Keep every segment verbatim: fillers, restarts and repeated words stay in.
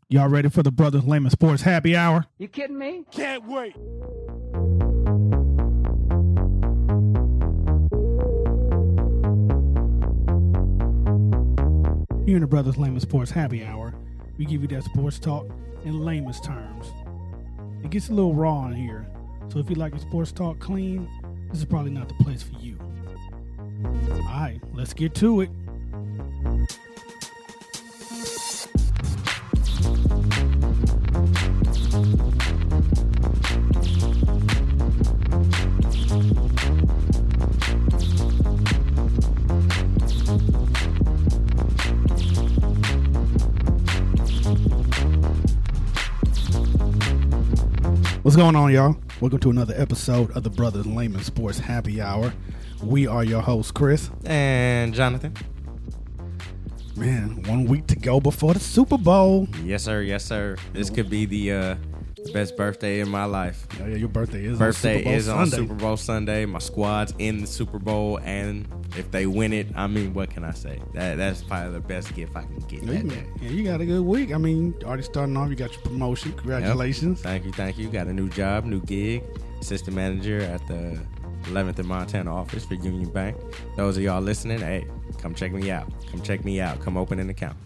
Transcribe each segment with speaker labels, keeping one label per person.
Speaker 1: Y'all ready for the Brothers Lehman Sports Happy Hour?
Speaker 2: You kidding me?
Speaker 3: Can't wait.
Speaker 1: Here in the Brothers Lehman Sports Happy Hour, we give you that sports talk in layman's terms. It gets a little raw in here, so if you like your sports talk clean, this is probably not the place for you. All right, let's get to it. What's going on, y'all? Welcome to another episode of the Brothers Lehman Sports Happy Hour. We are your hosts, Chris
Speaker 4: and Jonathan.
Speaker 1: Man, one week to go before the Super Bowl.
Speaker 4: Yes, sir. Yes, sir. This could be the uh, best birthday in my life.
Speaker 1: Oh, yeah, your birthday is
Speaker 4: birthday
Speaker 1: on Super Bowl
Speaker 4: is
Speaker 1: Sunday.
Speaker 4: on Super Bowl Sunday. My squad's in the Super Bowl, and if they win it, I mean, what can I say? That that's probably the best gift I can get.
Speaker 1: Yeah,
Speaker 4: that
Speaker 1: you,
Speaker 4: day.
Speaker 1: yeah, you got a good week. I mean, already starting off, you got your promotion. Congratulations.
Speaker 4: Yep. Thank you, thank you. Got a new job, new gig. Assistant manager at the eleventh and Montana office for Union Bank. Those of y'all listening, hey, come check me out. Come check me out. Come open an account.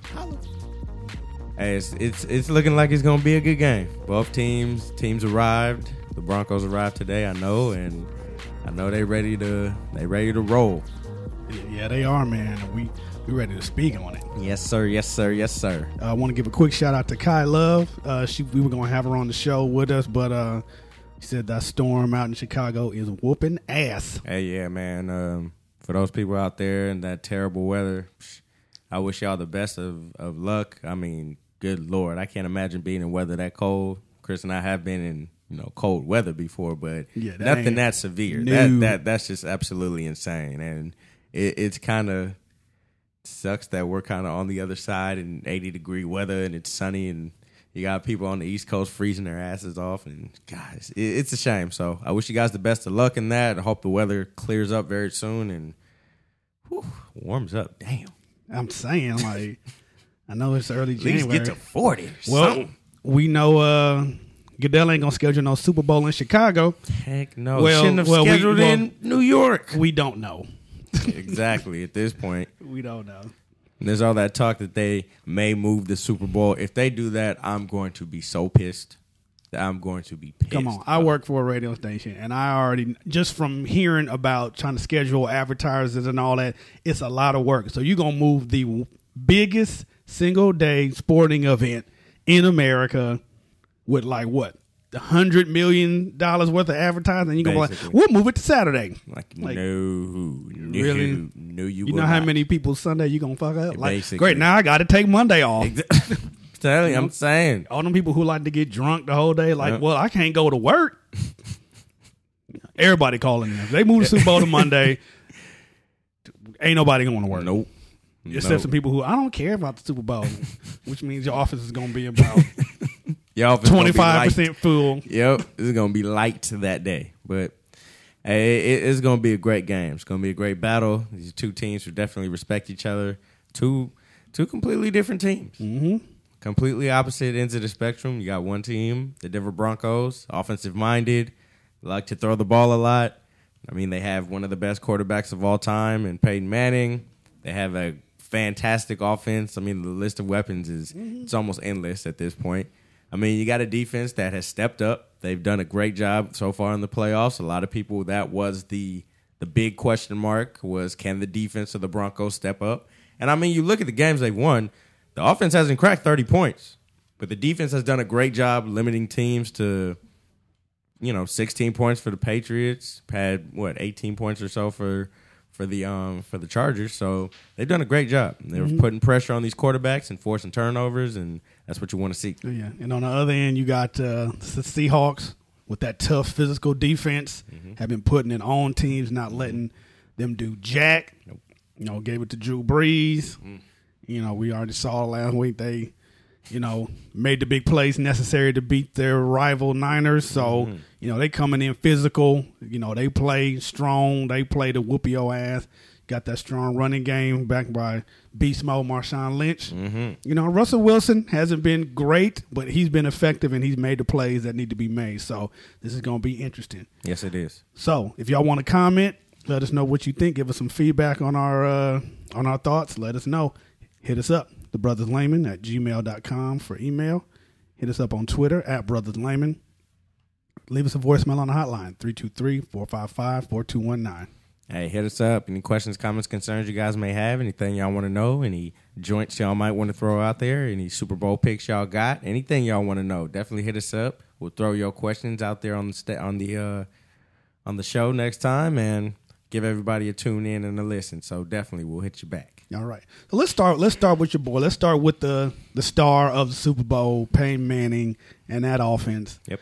Speaker 4: Hey, it's, it's it's looking like it's gonna be a good game. Both teams teams arrived. The Broncos arrived today, I know, and I know they ready to they ready to roll.
Speaker 1: Yeah, they are, man. We we ready to speak on it.
Speaker 4: Yes, sir. Yes, sir. Yes, sir.
Speaker 1: I uh, want to give a quick shout out to Kai Love. Uh, she we were gonna have her on the show with us, but uh, she said that storm out in Chicago is whooping ass.
Speaker 4: Hey, yeah, man. Um, for those people out there in that terrible weather, I wish y'all the best of, of luck. I mean, good Lord, I can't imagine being in weather that cold. Chris and I have been in, you know, cold weather before, but yeah, that nothing that severe. That that that's just absolutely insane, and it, it's kind of sucks that we're kind of on the other side in eighty degree weather and it's sunny, and you got people on the East Coast freezing their asses off, and guys, it, it's a shame. So I wish you guys the best of luck in that. I hope the weather clears up very soon and whew, warms up. Damn,
Speaker 1: I'm saying, like, I know it's early
Speaker 4: At
Speaker 1: January.
Speaker 4: least get to forty.
Speaker 1: Well,
Speaker 4: something.
Speaker 1: we know uh, Goodell ain't gonna schedule no Super Bowl in Chicago.
Speaker 4: Heck no.
Speaker 1: Well,
Speaker 4: Shouldn't have
Speaker 1: well, we-
Speaker 4: scheduled
Speaker 1: well,
Speaker 4: in New York.
Speaker 1: We don't know.
Speaker 4: Exactly. At this point,
Speaker 1: We don't know.
Speaker 4: and there's all that talk that they may move the Super Bowl. If they do that, I'm going to be so pissed. That I'm going to be pissed.
Speaker 1: Come on, I work for a radio station, and I already, just from hearing about trying to schedule advertisers and all that, it's a lot of work. So you're going to move the biggest single-day sporting event in America with, like, what, one hundred million dollars worth of advertising? And you're going to be like, we'll move it to Saturday.
Speaker 4: Like,
Speaker 1: Like,
Speaker 4: no, no,
Speaker 1: really?
Speaker 4: no, you
Speaker 1: You
Speaker 4: will
Speaker 1: know how
Speaker 4: not.
Speaker 1: many people Sunday you going to fuck up? Like,
Speaker 4: Basically.
Speaker 1: great, now I got to take Monday off.
Speaker 4: Exa- Telling you, I'm saying.
Speaker 1: All them people who like to get drunk the whole day, like,
Speaker 4: Yep.
Speaker 1: well, I can't go to work. Everybody calling them. If they move the Super Bowl to Monday, ain't nobody going to work.
Speaker 4: Nope.
Speaker 1: Except
Speaker 4: Nope.
Speaker 1: some people who, I don't care about the Super Bowl, which means your office is going to be about
Speaker 4: Your office gonna be
Speaker 1: twenty-five percent
Speaker 4: light.
Speaker 1: full.
Speaker 4: Yep, it's gonna be light that day, but hey, it, it's gonna be a great game. It's gonna be a great battle. These two teams who definitely respect each other. Two, two completely different teams.
Speaker 1: Mm-hmm.
Speaker 4: Completely opposite ends of the spectrum. You got one team, the Denver Broncos, offensive minded, like to throw the ball a lot. I mean, they have one of the best quarterbacks of all time in Peyton Manning. They have a fantastic offense. I mean, the list of weapons is mm-hmm. it's almost endless at this point. I mean, you got a defense that has stepped up. They've done a great job so far in the playoffs. A lot of people, that was the the big question mark, was can the defense of the Broncos step up? And, I mean, you look at the games they've won, the offense hasn't cracked thirty points, but the defense has done a great job limiting teams to, you know, sixteen points for the Patriots, had, what, eighteen points or so for for the um for the Chargers. So they've done a great job. They're mm-hmm. putting pressure on these quarterbacks and forcing turnovers, and that's what you want to see.
Speaker 1: Yeah, and on the other end, you got uh, the Seahawks with that tough physical defense, mm-hmm. have been putting it on teams, not letting them do jack.
Speaker 4: Nope.
Speaker 1: You know, gave it to Drew Brees.
Speaker 4: Mm.
Speaker 1: You know, we already saw last week they, you know, made the big plays necessary to beat their rival Niners. So, mm-hmm. you know, they coming in physical. You know, they play strong. They play to whoop your ass. Got that strong running game backed by beast mode Marshawn Lynch.
Speaker 4: Mm-hmm.
Speaker 1: You know, Russell Wilson hasn't been great, but he's been effective and he's made the plays that need to be made. So this is going to be interesting.
Speaker 4: Yes, it is.
Speaker 1: So if y'all want to comment, let us know what you think. Give us some feedback on our uh, on our thoughts. Let us know. Hit us up, the Brothers Layman at gmail dot com for email. Hit us up on Twitter at Brothers Layman. Leave us a voicemail on the hotline, three two three, four five five, four two one nine.
Speaker 4: Hey, hit us up. Any questions, comments, concerns you guys may have, anything y'all want to know, any joints y'all might want to throw out there, any Super Bowl picks y'all got, anything y'all want to know, definitely hit us up. We'll throw your questions out there on the sta- on the uh, on the show next time and give everybody a tune in and a listen. So definitely we'll hit you back.
Speaker 1: All right. So let's start let's start with your boy. Let's start with the the star of the Super Bowl, Peyton Manning, and that offense.
Speaker 4: Yep.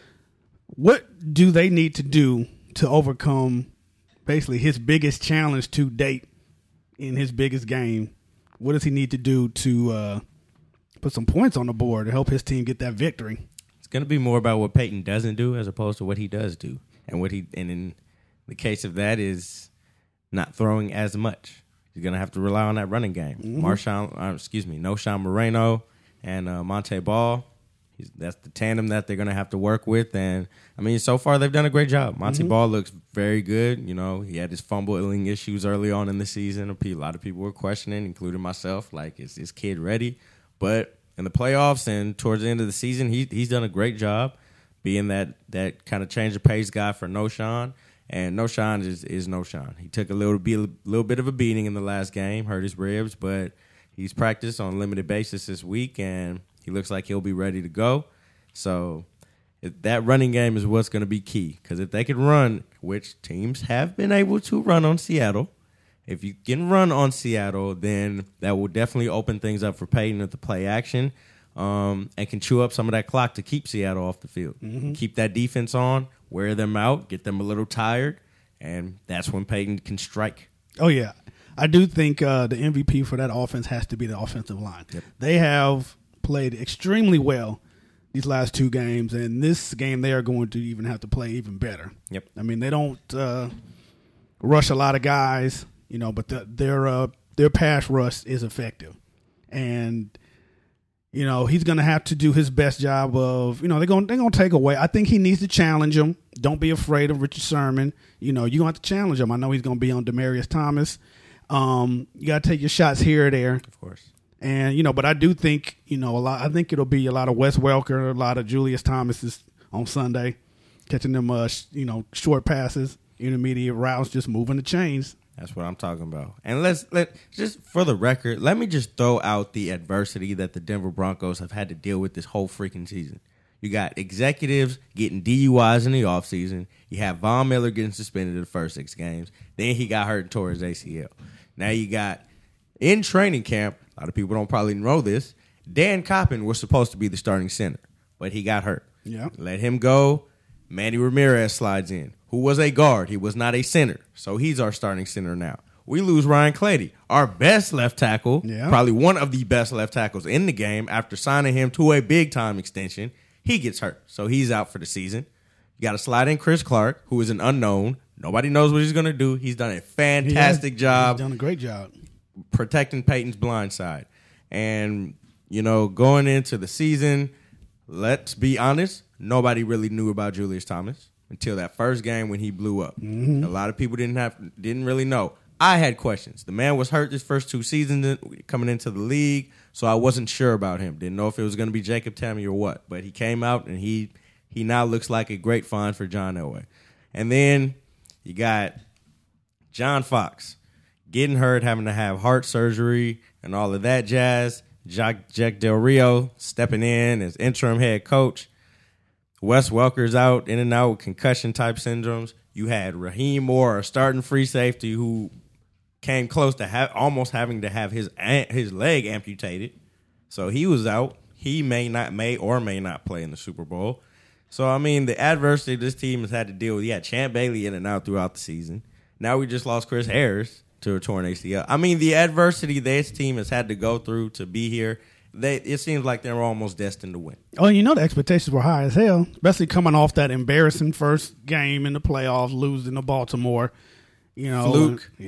Speaker 1: What do they need to do to overcome basically his biggest challenge to date in his biggest game? What does he need to do to uh, put some points on the board to help his team get that victory?
Speaker 4: It's going to be more about what Peyton doesn't do as opposed to what he does do. And what he and in the case of that is not throwing as much. He's going to have to rely on that running game. Mm-hmm. Marshawn, uh, excuse me, Noshawn Moreno and uh, Monte Ball. He's, that's the tandem that they're going to have to work with. And, I mean, so far they've done a great job. Monte mm-hmm. Ball looks very good. You know, he had his fumbling issues early on in the season. A lot of people were questioning, including myself, like, is this kid ready? But in the playoffs and towards the end of the season, he, he's done a great job being that, that kind of change of pace guy for Noshawn. And Noshawn is, is Noshawn. He took a little, be, a little bit of a beating in the last game, hurt his ribs, but he's practiced on a limited basis this week, and he looks like he'll be ready to go. So if that running game is what's going to be key. Because if they can run, which teams have been able to run on Seattle, if you can run on Seattle, then that will definitely open things up for Peyton at the play action um, and can chew up some of that clock to keep Seattle off the field. Mm-hmm. Keep that defense on, wear them out, get them a little tired, and that's when Peyton can strike.
Speaker 1: Oh, yeah. I do think uh, the M V P for that offense has to be the offensive line.
Speaker 4: Yep.
Speaker 1: They have played extremely well these last two games, and this game they are going to even have to play even better.
Speaker 4: Yep.
Speaker 1: I mean, they don't uh, rush a lot of guys, you know, but the, their uh, their pass rush is effective, and you know he's going to have to do his best job of, you know, they're going they're going to take away. I think he needs to challenge him. Don't be afraid of Richard Sherman. You know, you're going to have to challenge him. I know he's going to be on Demaryius Thomas. Um, you got to take your shots here or there,
Speaker 4: of course.
Speaker 1: And, you know, but I do think, you know, a lot, I think it'll be a lot of Wes Welker, a lot of Julius Thomases on Sunday, catching them, uh, sh- you know, short passes, intermediate routes, just moving the chains.
Speaker 4: That's what I'm talking about. And let's, let just for the record, let me just throw out the adversity that the Denver Broncos have had to deal with this whole freaking season. You got executives getting D U Is in the offseason. You have Von Miller getting suspended in the first six games. Then he got hurt and tore his A C L. Now you got, in training camp, a lot of people don't probably know this, Dan Coppin was supposed to be the starting center, but he got hurt.
Speaker 1: Yeah.
Speaker 4: Let him go. Manny Ramirez slides in, who was a guard. He was not a center, so he's our starting center now. We lose Ryan Clady, our best left tackle,
Speaker 1: yeah.
Speaker 4: probably one of the best left tackles in the game. After signing him to a big-time extension, he gets hurt, so he's out for the season. You got to slide in Chris Clark, who is an unknown. Nobody knows what he's going to do. He's done a fantastic
Speaker 1: he
Speaker 4: job.
Speaker 1: He's done a great job.
Speaker 4: Protecting Peyton's blind side. And, you know, going into the season, let's be honest, nobody really knew about Julius Thomas until that first game when he blew up. Mm-hmm. A lot of people didn't have didn't really know. I had questions. The man was hurt this first two seasons coming into the league, so I wasn't sure about him. Didn't know if it was going to be Jacob Tamme or what. But he came out, and he he now looks like a great find for John Elway. And then you got John Fox getting hurt, having to have heart surgery and all of that jazz. Jack, Jack Del Rio stepping in as interim head coach. Wes Welker's out, in and out with concussion-type syndromes. You had Raheem Moore, a starting free safety, who came close to ha- almost having to have his his leg amputated. So he was out. He may not, may or may not play in the Super Bowl. So, I mean, the adversity this team has had to deal with. You had Champ Bailey in and out throughout the season. Now we just lost Chris Harris to a torn A C L. I mean, the adversity this team has had to go through to be here, they it seems like they're almost destined to win.
Speaker 1: Oh, you know the expectations were high as hell, especially coming off that embarrassing first game in the playoffs, losing to Baltimore. You know,
Speaker 4: Fluke.
Speaker 1: Yeah.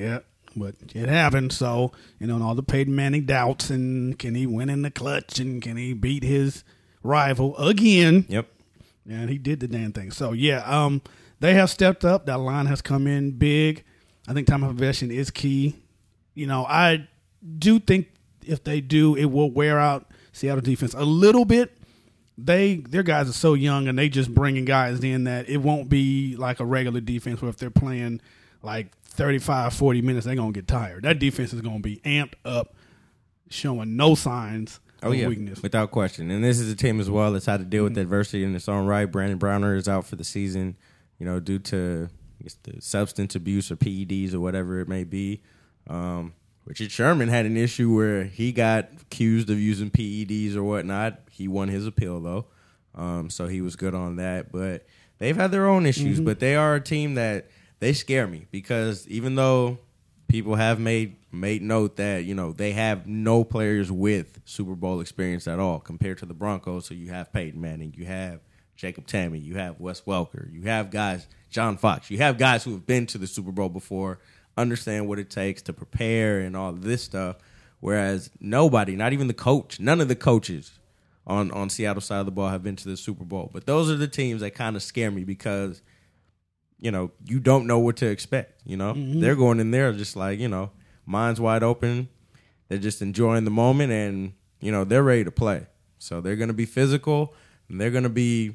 Speaker 1: But it happened. So, you know, and all the Peyton Manning doubts, and can he win in the clutch, and can he beat his rival again?
Speaker 4: Yep.
Speaker 1: And he did the damn thing. So, yeah, um, they have stepped up. That line has come in big. I think time of possession is key. You know, I do think if they do, it will wear out Seattle defense a little bit. They Their guys are so young, and they just bringing guys in that it won't be like a regular defense where if they're playing like thirty-five, forty minutes, they're going to get tired. That defense is going to be amped up, showing no signs
Speaker 4: Oh,
Speaker 1: of
Speaker 4: yeah,
Speaker 1: weakness.
Speaker 4: without question. And this is a team as well that's had to deal with adversity in its own right. Brandon Browner is out for the season, you know, due to I guess, the substance abuse or P E Ds or whatever it may be. Um, Richard Sherman had an issue where he got accused of using P E Ds or whatnot. He won his appeal, though, um, so he was good on that. But they've had their own issues, mm-hmm. but they are a team that they scare me because even though people have made made note that, you know, they have no players with Super Bowl experience at all compared to the Broncos. So you have Peyton Manning, you have Jacob Tamme, you have Wes Welker, you have guys, John Fox, you have guys who have been to the Super Bowl before, understand what it takes to prepare and all of this stuff. Whereas nobody, not even the coach, none of the coaches on, on Seattle's side of the ball have been to the Super Bowl. But those are the teams that kind of scare me because, you know, you don't know what to expect, you know? Mm-hmm. They're going in there just like, you know, minds wide open. They're just enjoying the moment, and, you know, they're ready to play. So they're going to be physical, and they're going to be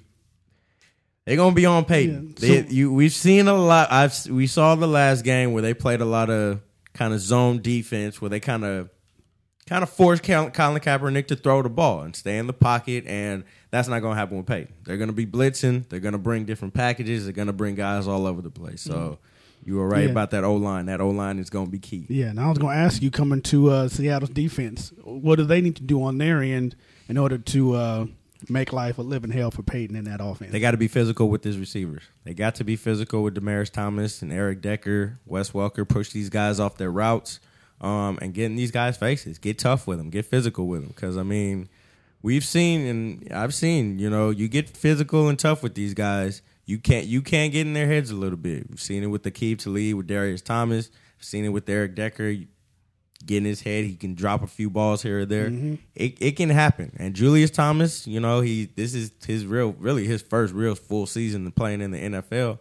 Speaker 4: they're going to be on Peyton. Yeah. So, they, you, we've seen a lot. I've we saw the last game where they played a lot of kind of zone defense, where they kind of kind of forced Colin Kaepernick to throw the ball and stay in the pocket, and that's not going to happen with Peyton. They're going to be blitzing. They're going to bring different packages. They're going to bring guys all over the place. So mm. you were right yeah. about that O-line. That O-line is going to be key.
Speaker 1: Yeah, and I was going to ask you, coming to uh, Seattle's defense, what do they need to do on their end in order to uh, make life a living hell for Peyton in that offense?
Speaker 4: They got to be physical with his receivers. They got to be physical with Demaryius Thomas and Eric Decker, Wes Welker, push these guys off their routes. Um, and get in these guys' faces. Get tough with them. Get physical with them. Because, I mean, we've seen and I've seen, you know, you get physical and tough with these guys, you can't you can't get in their heads a little bit. We've seen it with Aqib Talib, with Darius Thomas. We've seen it with Eric Decker. Get in his head. He can drop a few balls here or there. Mm-hmm. It it can happen. And Julius Thomas, you know, he this is his real, really his first real full season playing in the N F L.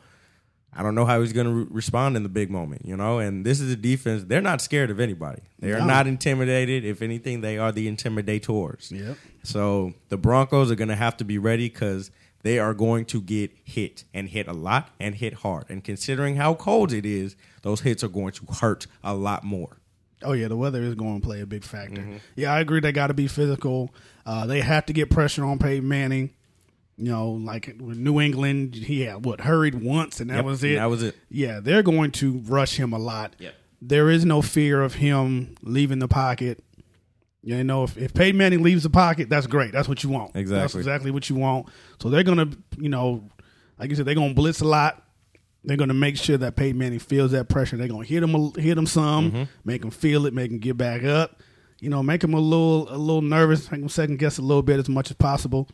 Speaker 4: I don't know how he's going to re- respond in the big moment, you know? And this is a defense. They're not scared of anybody. They are no. not intimidated. If anything, they are the intimidators.
Speaker 1: Yep.
Speaker 4: So the Broncos are going to have to be ready because they are going to get hit and hit a lot and hit hard. And considering how cold it is, those hits are going to hurt a lot more.
Speaker 1: Oh, yeah, the weather is going to play a big factor. Mm-hmm. Yeah, I agree. They got to be physical. Uh, they have to get pressure on Peyton Manning. You know, like with New England, he had, what, hurried once, and that
Speaker 4: yep,
Speaker 1: was it?
Speaker 4: That was it.
Speaker 1: Yeah, they're going to rush him a lot.
Speaker 4: Yep.
Speaker 1: There is no fear of him leaving the pocket. You know, if, if Peyton Manning leaves the pocket, that's great. That's what you want.
Speaker 4: Exactly.
Speaker 1: That's exactly what you want. So they're going to, you know, like you said, they're going to blitz a lot. They're going to make sure that Peyton Manning feels that pressure. They're going to hit him, hit him some, mm-hmm. make him feel it, make him get back up. You know, make him a little, a little nervous, make him second guess a little bit as much as possible.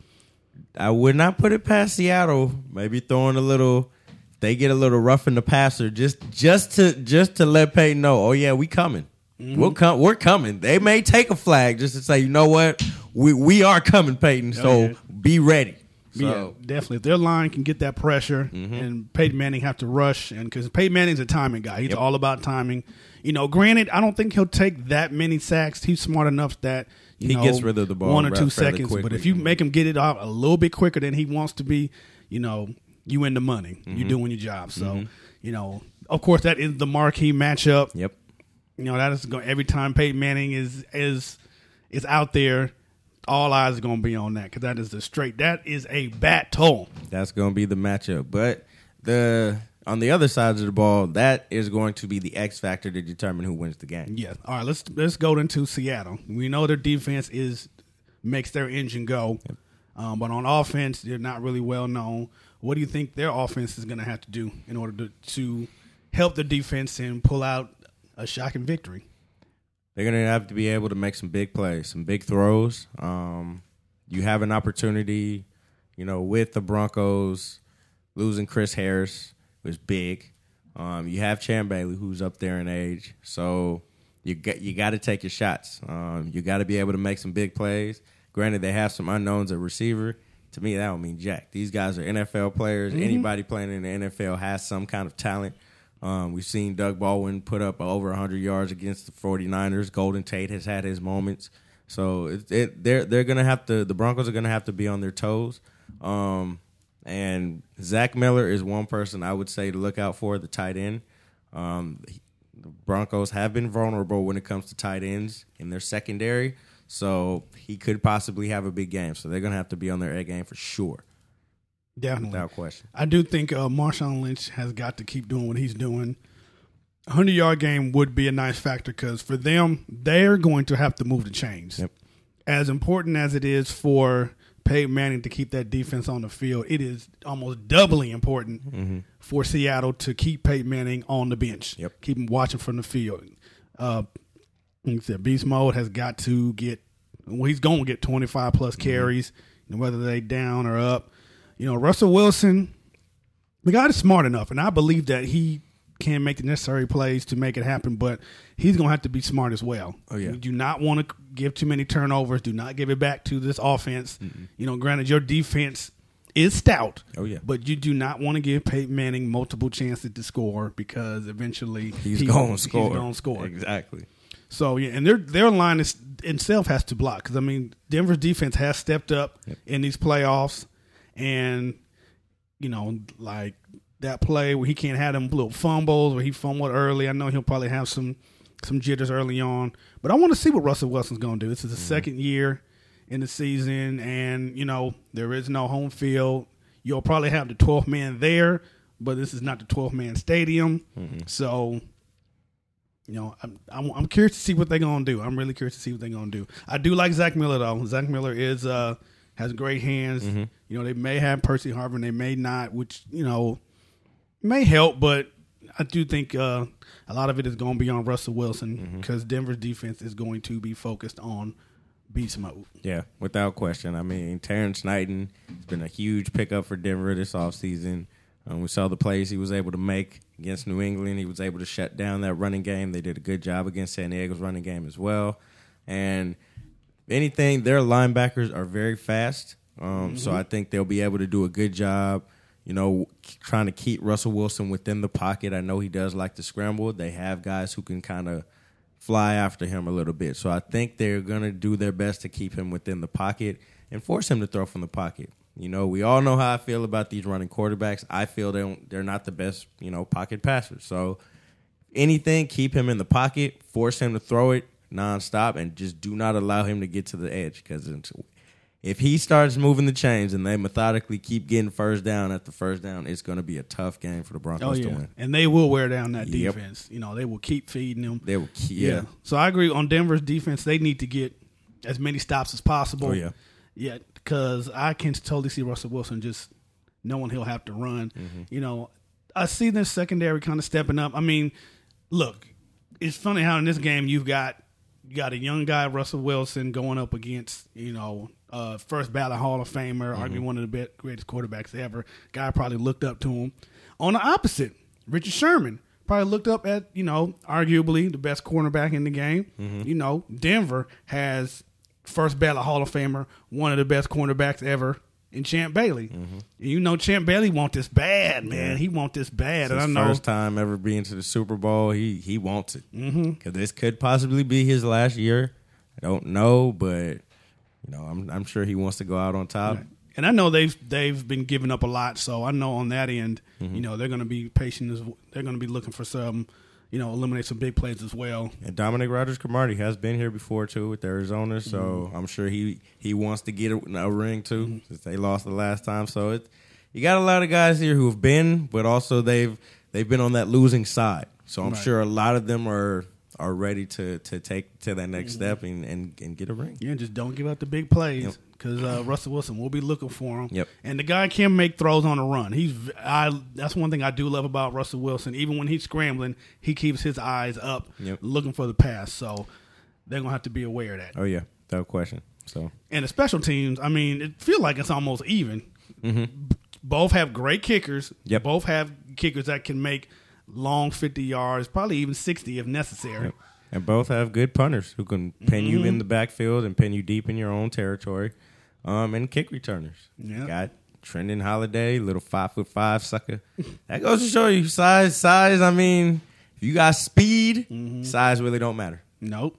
Speaker 4: I would not put it past Seattle. Maybe throwing a little, they get a little rough in the passer, just just to just to let Peyton know. Oh yeah, we coming. Mm-hmm. We'll come. We're coming. They may take a flag just to say, you know what, we we are coming, Peyton. Oh, so yeah. Be ready. So.
Speaker 1: Yeah, definitely. If their line can get that pressure, mm-hmm. and Peyton Manning have to rush, and because Peyton Manning's a timing guy, he's yep. all about timing. You know, granted, I don't think he'll take that many sacks. He's smart enough that. You
Speaker 4: he
Speaker 1: know,
Speaker 4: gets rid of the ball
Speaker 1: one or two seconds,
Speaker 4: quickly.
Speaker 1: But if you make him get it out a little bit quicker than he wants to be, you know, you win the money. Mm-hmm. You're doing your job. So, mm-hmm. you know, of course, that is the marquee matchup.
Speaker 4: Yep.
Speaker 1: You know, that is going every time Peyton Manning is is is out there, all eyes are going to be on that because that is the straight. That is a battle.
Speaker 4: That's going to be the matchup. But the on the other side of the ball, that is going to be the X factor to determine who wins the game.
Speaker 1: Yeah. All right. Let's let's go into Seattle. We know their defense is makes their engine go, yep. um, but on offense, they're not really well known. What do you think their offense is going to have to do in order to, to help the defense and pull out a shocking victory?
Speaker 4: They're going to have to be able to make some big plays, some big throws. Um, you have an opportunity, you know, with the Broncos losing Chris Harris was big. Um, you have Champ Bailey, who's up there in age, so you got you got to take your shots. Um, you got to be able to make some big plays. Granted, they have some unknowns at receiver. To me, that don't mean jack. These guys are N F L players. Mm-hmm. Anybody playing in the N F L has some kind of talent. Um, we've seen Doug Baldwin put up over one hundred yards against the 49ers. Golden Tate has had his moments. So it, it, they're they're gonna have to. The Broncos are gonna have to be on their toes. Um, and Zach Miller is one person I would say to look out for, the tight end. Um, the Broncos have been vulnerable when it comes to tight ends in their secondary. So he could possibly have a big game. So they're going to have to be on their A game for sure.
Speaker 1: Definitely.
Speaker 4: Without question.
Speaker 1: I do think uh, Marshawn Lynch has got to keep doing what he's doing. A hundred-yard game would be a nice factor because for them, they're going to have to move the chains.
Speaker 4: Yep.
Speaker 1: As important as it is for Peyton Manning to keep that defense on the field, it is almost doubly important mm-hmm. for Seattle to keep Peyton Manning on the bench.
Speaker 4: Yep.
Speaker 1: Keep him watching from the field. Uh, Like I said, beast mode has got to get. Well, he's going to get twenty-five plus carries, mm-hmm. you know, whether they down or up. You know, Russell Wilson, the guy is smart enough, and I believe that he can make the necessary plays to make it happen. But he's going to have to be smart as well.
Speaker 4: Oh yeah,
Speaker 1: you do not want to give too many turnovers. Do not give it back to this offense. Mm-hmm. You know, granted, your defense is stout.
Speaker 4: Oh yeah,
Speaker 1: but you do not want to give Peyton Manning multiple chances to score because eventually
Speaker 4: he's he, going to score.
Speaker 1: He's going to score
Speaker 4: Exactly.
Speaker 1: So, yeah, and their their line is, itself has to block. Because, I mean, Denver's defense has stepped up yep. in these playoffs. And, you know, like that play where he can't have them little fumbles where he fumbled early. I know he'll probably have some some jitters early on. But I want to see what Russell Wilson's going to do. This is the mm-hmm. second year in the season. And, you know, there is no home field. You'll probably have the twelfth man there. But this is not the twelfth man stadium. Mm-hmm. So... You know, I'm, I'm I'm curious to see what they're gonna do. I'm really curious to see what they're gonna do. I do like Zach Miller though. Zach Miller is uh has great hands. Mm-hmm. You know, they may have Percy Harvin, they may not, which you know may help. But I do think uh, a lot of it is going to be on Russell Wilson because mm-hmm. Denver's defense is going to be focused on beast mode.
Speaker 4: Yeah, without question. I mean, Terrence Knighton has been a huge pickup for Denver this offseason. Um, we saw the plays he was able to make against New England. He was able to shut down that running game. They did a good job against San Diego's running game as well. And if anything, their linebackers are very fast. Um, mm-hmm. So I think they'll be able to do a good job, you know, trying to keep Russell Wilson within the pocket. I know he does like to scramble. They have guys who can kind of fly after him a little bit. So I think they're going to do their best to keep him within the pocket and force him to throw from the pocket. You know, we all know how I feel about these running quarterbacks. I feel they don't, they're not the best, you know, pocket passers. So anything, keep him in the pocket, force him to throw it nonstop, and just do not allow him to get to the edge. Because if he starts moving the chains and they methodically keep getting first down after first down, it's going to be a tough game for the Broncos
Speaker 1: oh, yeah.
Speaker 4: to win.
Speaker 1: And they will wear down that
Speaker 4: yep.
Speaker 1: defense. You know, they will keep feeding them.
Speaker 4: They will keep, yeah. yeah.
Speaker 1: So I agree on Denver's defense. They need to get as many stops as possible.
Speaker 4: Oh, yeah.
Speaker 1: Yeah, because I can totally see Russell Wilson just knowing he'll have to run. Mm-hmm. You know, I see this secondary kind of stepping up. I mean, look, it's funny how in this game you've got you got a young guy, Russell Wilson, going up against, you know, uh, first ballot Hall of Famer, mm-hmm. arguably one of the best, greatest quarterbacks ever. Guy probably looked up to him. On the opposite, Richard Sherman probably looked up at, you know, arguably the best cornerback in the game. Mm-hmm. You know, Denver has first ballot Hall of Famer, one of the best cornerbacks ever in Champ Bailey. Mm-hmm. And you know Champ Bailey want this bad, man. Yeah. He want this bad.
Speaker 4: It's
Speaker 1: and
Speaker 4: his
Speaker 1: I know
Speaker 4: first time ever being to the Super Bowl. He he wants it. Because mm-hmm. this could possibly be his last year. I don't know, but you know, I'm I'm sure he wants to go out on top.
Speaker 1: Right. And I know they've they've been giving up a lot, so I know on that end, mm-hmm. you know, they're going to be patient. As, they're going to be looking for some, you know, eliminate some big plays as well.
Speaker 4: And Dominic Rodgers-Cromartie has been here before, too, with Arizona, so mm-hmm. I'm sure he, he wants to get a, a ring, too, mm-hmm. since they lost the last time. So it, you got a lot of guys here who have been, but also they've they've been on that losing side. So I'm right. sure a lot of them are are ready to, to take to that next mm-hmm. step and, and, and get a ring.
Speaker 1: Yeah, just don't give up the big plays. Because uh, Russell Wilson will be looking for him.
Speaker 4: Yep.
Speaker 1: And the guy can make throws on the run. He's I. That's one thing I do love about Russell Wilson. Even when he's scrambling, he keeps his eyes up,
Speaker 4: yep.
Speaker 1: looking for the pass. So they're going to have to be aware of that.
Speaker 4: Oh, yeah. No question. So,
Speaker 1: and the special teams, I mean, it feels like it's almost even.
Speaker 4: Mm-hmm.
Speaker 1: Both have great kickers.
Speaker 4: Yep.
Speaker 1: Both have kickers that can make long fifty yards, probably even sixty if necessary.
Speaker 4: Yep. And both have good punters who can pin mm-hmm. you in the backfield and pin you deep in your own territory, um, and kick returners.
Speaker 1: Yep.
Speaker 4: Got Trendon Holiday, little five foot five sucker. That goes to show you size. Size. I mean, if you got speed, mm-hmm. size really don't matter.
Speaker 1: Nope.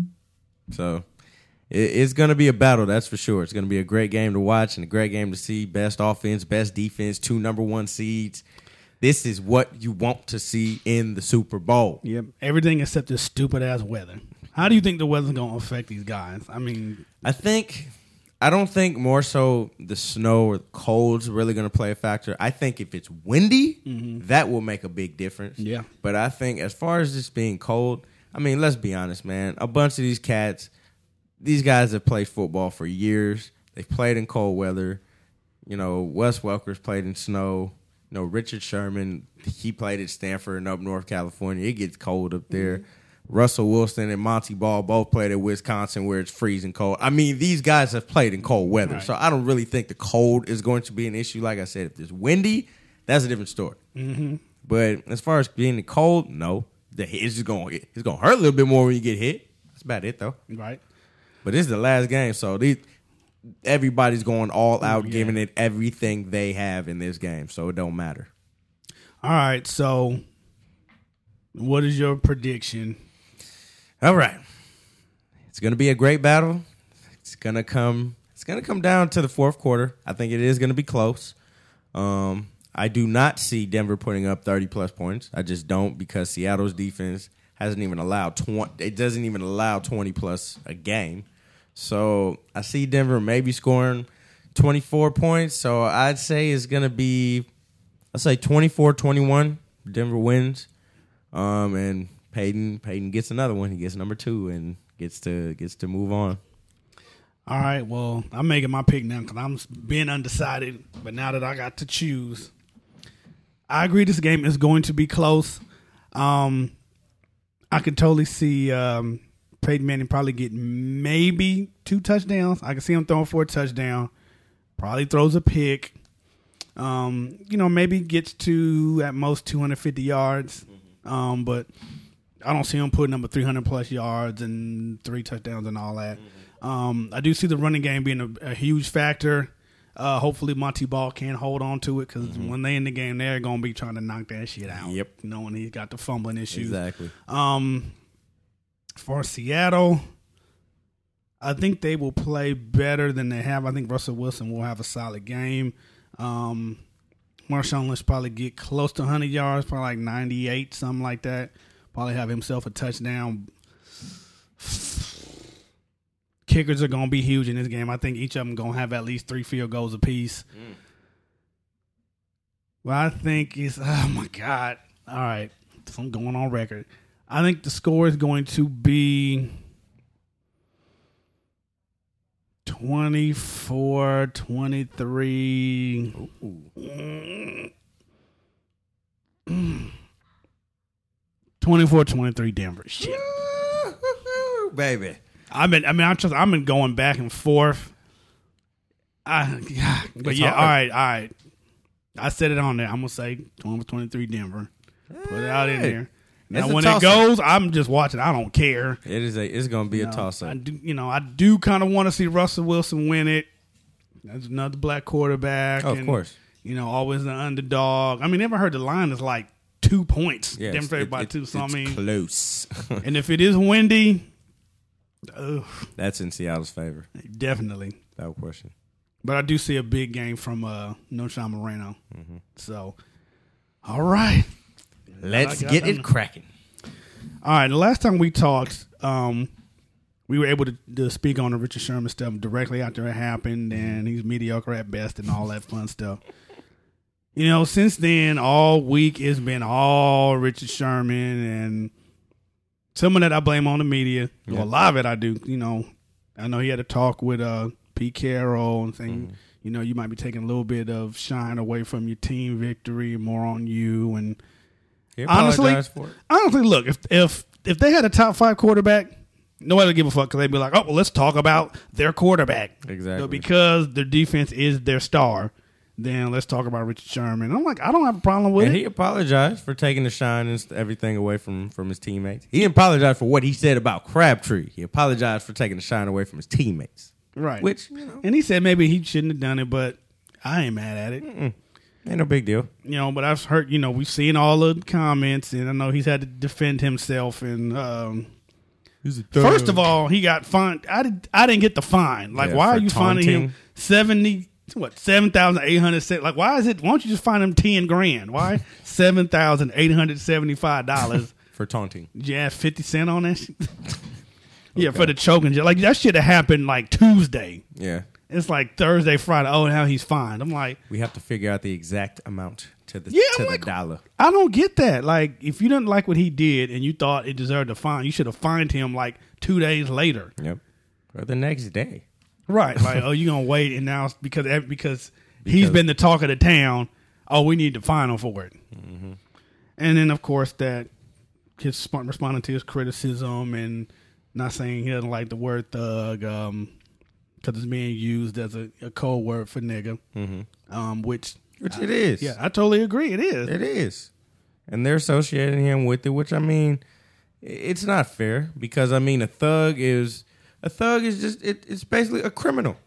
Speaker 4: So it, it's going to be a battle, that's for sure. It's going to be a great game to watch and a great game to see. Best offense, best defense, two number one seeds. This is what you want to see in the Super Bowl.
Speaker 1: Yep. Everything except this stupid ass weather. How do you think the weather's going to affect these guys? I mean,
Speaker 4: I think, I don't think more so the snow or the cold's really going to play a factor. I think if it's windy, mm-hmm. that will make a big difference.
Speaker 1: Yeah.
Speaker 4: But I think as far as this being cold, I mean, let's be honest, man. A bunch of these cats, these guys have played football for years. They've played in cold weather. You know, Wes Welker's played in snow. You know, Richard Sherman, he played at Stanford and up North California. It gets cold up there. Mm-hmm. Russell Wilson and Monty Ball both played at Wisconsin where it's freezing cold. I mean, these guys have played in cold weather. Right. So I don't really think the cold is going to be an issue. Like I said, if it's windy, that's a different story.
Speaker 1: Mm-hmm.
Speaker 4: But as far as being cold, no. The hit is just going it's going to hurt a little bit more when you get hit. That's about it, though.
Speaker 1: Right.
Speaker 4: But this is the last game, so these everybody's going all out,
Speaker 1: yeah.
Speaker 4: giving it everything they have in this game, so it don't matter.
Speaker 1: All right, so what is your prediction?
Speaker 4: All right. It's going to be a great battle. It's going to come It's going to come down to the fourth quarter. I think it is going to be close. Um, I do not see Denver putting up thirty-plus points. I just don't because Seattle's defense hasn't even allowed twenty. It doesn't even allow twenty-plus a game. So I see Denver maybe scoring twenty-four points. So I'd say it's going to be, I'd say twenty-four twenty-one. Denver wins. Um, and Peyton Peyton gets another one. He gets number two and gets to gets to move on.
Speaker 1: All right, well, I'm making my pick now because I'm being undecided. But now that I got to choose, I agree this game is going to be close. Um, I could totally see um, Peyton Manning probably get maybe two touchdowns. I can see him throwing for a touchdown. Probably throws a pick. Um, you know, maybe gets to at most two hundred fifty yards. Mm-hmm. Um, but I don't see him putting up three hundred plus yards and three touchdowns and all that. Mm-hmm. Um, I do see the running game being a, a huge factor. Uh, hopefully Monty Ball can hold on to it because mm-hmm. when they in the game, they're going to be trying to knock that shit out.
Speaker 4: Yep.
Speaker 1: Knowing he's got the fumbling issues.
Speaker 4: Exactly.
Speaker 1: Um, for Seattle, I think they will play better than they have. I think Russell Wilson will have a solid game. Um, Marshawn Lynch probably get close to one hundred yards, probably like ninety-eight, something like that. Probably have himself a touchdown. Kickers are going to be huge in this game. I think each of them going to have at least three field goals apiece. Mm. Well, I think it's, oh, my God. All right. So I'm going on record. I think the score is going to be twenty-four twenty-three. twenty-four twenty-three Denver. Shit.
Speaker 4: Baby.
Speaker 1: I've been, I mean, I'm just, I've been going back and forth. I, yeah, but
Speaker 4: it's
Speaker 1: yeah,
Speaker 4: hard.
Speaker 1: all right, all right. I said it on there. I'm going to say twenty-four twenty-three Denver. Put it out in there. Now, when it goes, I'm just watching. I don't care.
Speaker 4: It is a, it's going to be
Speaker 1: you
Speaker 4: a
Speaker 1: know,
Speaker 4: toss-up.
Speaker 1: I do, you know, I do kind of want to see Russell Wilson win it. That's another black quarterback.
Speaker 4: Oh, of
Speaker 1: and,
Speaker 4: course.
Speaker 1: You know, always the underdog. I mean, never heard the line is like two points.
Speaker 4: Yes,
Speaker 1: Denver
Speaker 4: it,
Speaker 1: by
Speaker 4: it,
Speaker 1: two. So,
Speaker 4: it's
Speaker 1: I mean,
Speaker 4: close.
Speaker 1: and if it is windy, ugh,
Speaker 4: that's in Seattle's favor.
Speaker 1: Definitely.
Speaker 4: No question.
Speaker 1: But I do see a big game from uh, Knowshon Moreno. Mm-hmm. So, all right.
Speaker 4: Let's get it cracking.
Speaker 1: All right. The last time we talked, um, we were able to, to speak on the Richard Sherman stuff directly after it happened, and he's mediocre at best and all that fun stuff. You know, since then, all week it's been all Richard Sherman, and some of that I blame on the media. Yeah. Well, a lot of it I do. You know, I know he had a talk with uh, Pete Carroll and saying, mm-hmm. you know, you might be taking a little bit of shine away from your team victory, more on you. And
Speaker 4: he
Speaker 1: honestly,
Speaker 4: for it.
Speaker 1: honestly, look, if if if they had a top five quarterback, nobody would give a fuck because they'd be like, oh, well, let's talk about their quarterback.
Speaker 4: Exactly.
Speaker 1: So because their defense is their star, then let's talk about Richard Sherman. I'm like, I don't have a problem with
Speaker 4: And
Speaker 1: it.
Speaker 4: he apologized for taking the shine and everything away from, from his teammates. He didn't apologize for what he said about Crabtree. He apologized for taking the shine away from his teammates.
Speaker 1: Right.
Speaker 4: Which, you know,
Speaker 1: and he said maybe he shouldn't have done it, but I ain't mad at it.
Speaker 4: mm-mm. Ain't no big deal.
Speaker 1: You know, but I've heard, you know, we've seen all the comments, and I know he's had to defend himself. And um, first of all, he got fined. I did. I didn't get the fine. Like,
Speaker 4: Yeah,
Speaker 1: why are
Speaker 4: for
Speaker 1: you fining him
Speaker 4: taunting.
Speaker 1: seventy? What seven thousand eight hundred? Like, why is it? Why don't you just fine him ten grand? Why seven thousand eight hundred seventy five dollars?
Speaker 4: For taunting.
Speaker 1: Yeah, fifty cent on that shit. Yeah, for the choking. Like, that should have happened like Tuesday.
Speaker 4: Yeah.
Speaker 1: It's like Thursday, Friday. Oh, now he's fined. I'm like,
Speaker 4: We have to figure out the exact amount to the,
Speaker 1: Yeah,
Speaker 4: to
Speaker 1: I'm
Speaker 4: the
Speaker 1: like-
Speaker 4: dollar.
Speaker 1: I don't get that. Like, if you didn't like what he did and you thought it deserved a fine, you should have fined him like two days later.
Speaker 4: Yep. Or the next day.
Speaker 1: Right. Like, oh, you're going to wait, and now it's because, because he's
Speaker 4: Because-
Speaker 1: been the talk of the town, oh, we need to fine him for it.
Speaker 4: Mm-hmm.
Speaker 1: And then, of course, that his sp- responding to his criticism and not saying he doesn't like the word thug um, because it's being used as a, a code word for nigga,
Speaker 4: Mm-hmm.
Speaker 1: um, which,
Speaker 4: Which it is.
Speaker 1: yeah, I totally agree. It is.
Speaker 4: It is. And they're associating him with it, which, I mean, it's not fair because, I mean, a thug is a thug is just it, it's basically a criminal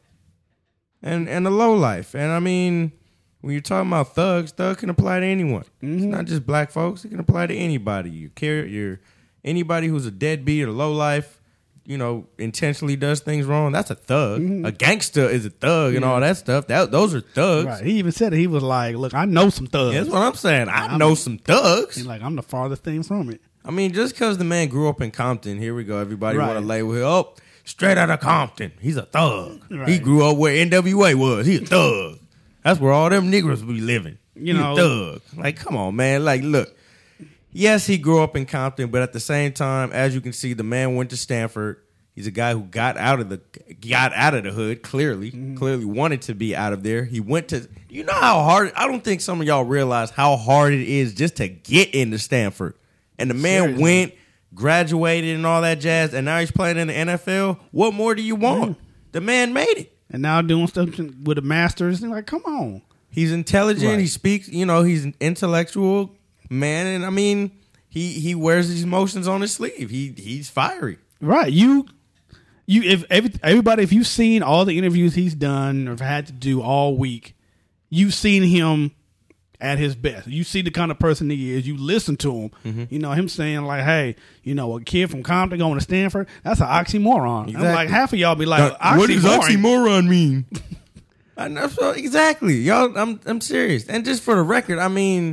Speaker 4: and and a lowlife. And I mean, when you're talking about thugs, thug can apply to anyone. It's not just black folks. It can apply to anybody. You care you're anybody who's a deadbeat or lowlife, you know, intentionally does things wrong. That's a thug. A gangster is a thug and all that stuff. That those are thugs.
Speaker 1: Right. He even said it. He was like, look, I know some thugs.
Speaker 4: That's what I'm saying. I know some thugs.
Speaker 1: He's like, I'm the farthest thing from it.
Speaker 4: I mean, just because the man grew up in Compton, here we go. Everybody
Speaker 1: Right.
Speaker 4: want to label him. Oh, straight out of Compton. He's a thug.
Speaker 1: Right.
Speaker 4: He grew up where N W A was. He's a thug. That's where all them Negroes be living.
Speaker 1: You
Speaker 4: He
Speaker 1: know-
Speaker 4: a thug. Like, come on, man. Like, look. Yes, he grew up in Compton, but at the same time, as you can see, the man went to Stanford. He's a guy who got out of the got out of the hood. Clearly,
Speaker 1: Mm-hmm.
Speaker 4: clearly wanted to be out of there. He went to. You know how hard? I don't think some of y'all realize how hard it is just to get into Stanford. And the man
Speaker 1: Seriously.
Speaker 4: went, graduated, and all that jazz, and now he's playing in the N F L. What more do you want? The man made it.
Speaker 1: And now doing stuff with the masters. And like, come on.
Speaker 4: He's intelligent.
Speaker 1: Right.
Speaker 4: He speaks. You know, he's an intellectual man, and I mean, he he wears his emotions on his sleeve. He he's fiery.
Speaker 1: Right. You, you, if every, everybody, if you've seen all the interviews he's done or had to do all week, you've seen him at his best. You see the kind of person he is. You listen to him.
Speaker 4: Mm-hmm.
Speaker 1: You know, him saying like, hey, you know, a kid from Compton going to Stanford, that's an oxymoron. I'm
Speaker 4: Exactly.
Speaker 1: like, half of y'all be like, oxymoron.
Speaker 4: What does oxymoron mean? I know, so exactly, y'all. I'm I'm serious, and just for the record, I mean,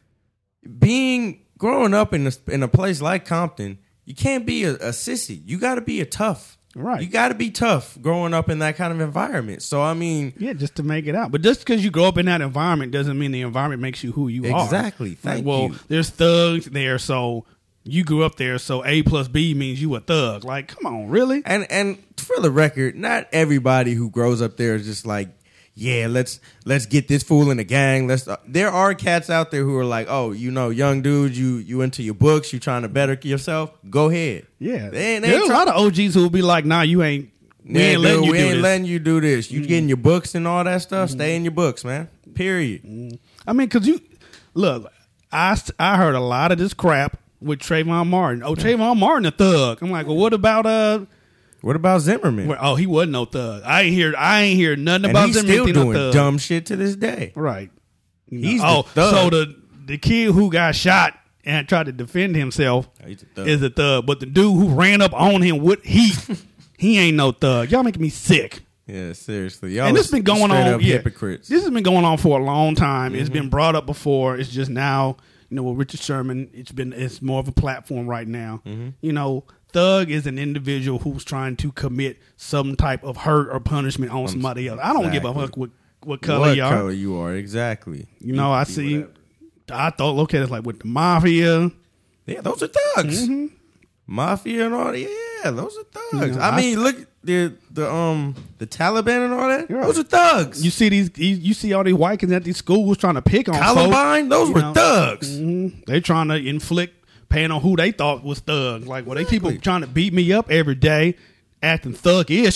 Speaker 4: being growing up in a, in a place like Compton, you can't be a, a sissy. You got to be a tough.
Speaker 1: Right.
Speaker 4: You got to be tough growing up in that kind of environment. So I mean,
Speaker 1: Yeah, just to make it out. But just because you grow up in that environment doesn't mean the environment makes you who you are.
Speaker 4: Exactly. Thank
Speaker 1: like, well,
Speaker 4: you.
Speaker 1: there's thugs there, so you grew up there, so A plus B means you a thug. Like, come on, really?
Speaker 4: and and for the record, not everybody who grows up there is just like, yeah, let's let's get this fool in the gang. Let's. Uh, there are cats out there who are like, oh, you know, young dude, you you into your books, you trying to better yourself. Go ahead.
Speaker 1: Yeah.
Speaker 4: They ain't- they
Speaker 1: There's
Speaker 4: ain't
Speaker 1: a
Speaker 4: try-
Speaker 1: lot of O Gs who will be like, nah, you ain't, we
Speaker 4: Yeah,
Speaker 1: ain't
Speaker 4: dude,
Speaker 1: letting you
Speaker 4: we
Speaker 1: do
Speaker 4: ain't
Speaker 1: this.
Speaker 4: letting you do this. You getting your books and all that stuff. Stay in your books, man. Period.
Speaker 1: I mean, because you, look, I, I heard a lot of this crap with Trayvon Martin. Oh, Trayvon Martin a thug. I'm like, well, what about, uh,
Speaker 4: What about Zimmerman?
Speaker 1: where, oh, he wasn't no thug. I ain't hear, I ain't hear nothing
Speaker 4: And
Speaker 1: about
Speaker 4: he's
Speaker 1: Zimmerman
Speaker 4: still
Speaker 1: being no
Speaker 4: doing
Speaker 1: thug.
Speaker 4: dumb shit to this day.
Speaker 1: Right. You know,
Speaker 4: He's the
Speaker 1: oh,
Speaker 4: thug.
Speaker 1: so the the kid who got shot and tried to defend himself
Speaker 4: Oh, he's a thug.
Speaker 1: is a thug, but the dude who ran up on him with heat, he ain't no thug. Y'all making me sick.
Speaker 4: Yeah, seriously. Y'all
Speaker 1: And this
Speaker 4: are
Speaker 1: been going
Speaker 4: straight
Speaker 1: on.
Speaker 4: up
Speaker 1: Yeah,
Speaker 4: hypocrites.
Speaker 1: this has been going on for a long time. It's
Speaker 4: Mm-hmm.
Speaker 1: been brought up before. It's just now, you know, with Richard Sherman, it's been it's more of a platform right now.
Speaker 4: Mm-hmm.
Speaker 1: You know, thug is an individual who's trying to commit some type of hurt or punishment on somebody else. I don't give a
Speaker 4: Exactly.
Speaker 1: fuck what what color
Speaker 4: what
Speaker 1: you are.
Speaker 4: color you are, exactly.
Speaker 1: You know, I
Speaker 4: Be
Speaker 1: see.
Speaker 4: whatever.
Speaker 1: I thought, look at it like with the mafia.
Speaker 4: Yeah, those are thugs.
Speaker 1: Mm-hmm.
Speaker 4: Mafia and all that. Yeah, those are thugs.
Speaker 1: know,
Speaker 4: I
Speaker 1: I-
Speaker 4: mean, look the the um the Taliban and all that.
Speaker 1: Yeah.
Speaker 4: Those are thugs.
Speaker 1: You see these, you you see all these white kids at these schools trying to pick on folks.
Speaker 4: Columbine, those
Speaker 1: You
Speaker 4: were
Speaker 1: know?
Speaker 4: thugs.
Speaker 1: Mhm. They trying to inflict pain on who they thought was thugs. Like, well, they
Speaker 4: Exactly.
Speaker 1: people trying to beat me up every day, acting thug-ish.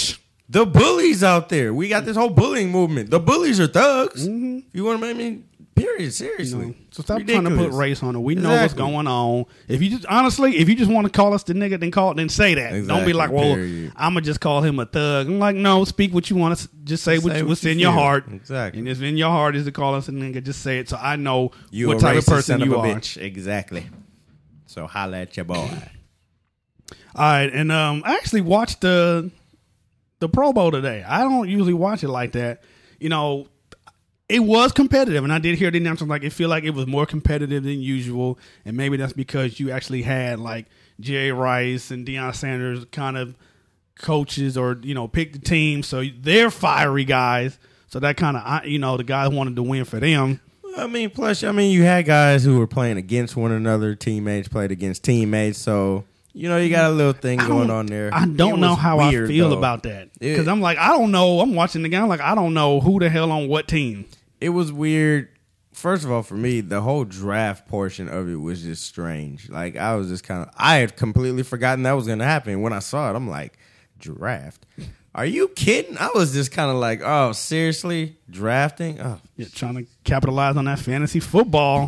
Speaker 4: the bullies out there. We got this whole bullying movement. The bullies are thugs.
Speaker 1: Mm-hmm.
Speaker 4: You want to make me? Period. Seriously.
Speaker 1: You know, so stop
Speaker 4: Ridiculous.
Speaker 1: trying to put race on it. We
Speaker 4: Exactly.
Speaker 1: know what's going on. If you just honestly, if you just want to call us the nigga, then call it. Then say that.
Speaker 4: Exactly.
Speaker 1: Don't be like, well,
Speaker 4: Period.
Speaker 1: I'm gonna just call him a thug. I'm like, no, speak what you want to. Just say,
Speaker 4: Say
Speaker 1: what,
Speaker 4: what
Speaker 1: what's
Speaker 4: you
Speaker 1: in your
Speaker 4: feel.
Speaker 1: heart.
Speaker 4: Exactly.
Speaker 1: And if in your heart is to call us a nigga, just say it. So I know
Speaker 4: You
Speaker 1: what
Speaker 4: a
Speaker 1: type of
Speaker 4: racist
Speaker 1: person
Speaker 4: son
Speaker 1: you
Speaker 4: of a
Speaker 1: are.
Speaker 4: bitch. Exactly. So holla at your boy.
Speaker 1: All right, and um, I actually watched the the Pro Bowl today. I don't usually watch it like that. You know, it was competitive, and I did hear the announcement like it feel like it was more competitive than usual, and maybe that's because you actually had like Jerry Rice and Deion Sanders kind of coaches, or you know, pick the team, so they're fiery guys. So that kind of you know the guys wanted to win for them.
Speaker 4: I mean, plus, I mean, you had guys who were playing against one another. Teammates played against teammates, so you know you got a little thing
Speaker 1: I
Speaker 4: going
Speaker 1: don't-
Speaker 4: on there.
Speaker 1: I don't
Speaker 4: It
Speaker 1: know
Speaker 4: was
Speaker 1: how I
Speaker 4: weird,
Speaker 1: feel
Speaker 4: though.
Speaker 1: about that
Speaker 4: It-
Speaker 1: because I'm like I don't know. I'm watching the game like I don't know who the hell on what team.
Speaker 4: It was weird. First of all, for me, the whole draft portion of it was just strange. Like I was just kind of, I had completely forgotten that was going to happen. When I saw it, I'm like, draft? Are you kidding? I was just kind of like, oh, seriously, drafting? Oh,
Speaker 1: You're trying to capitalize on that fantasy football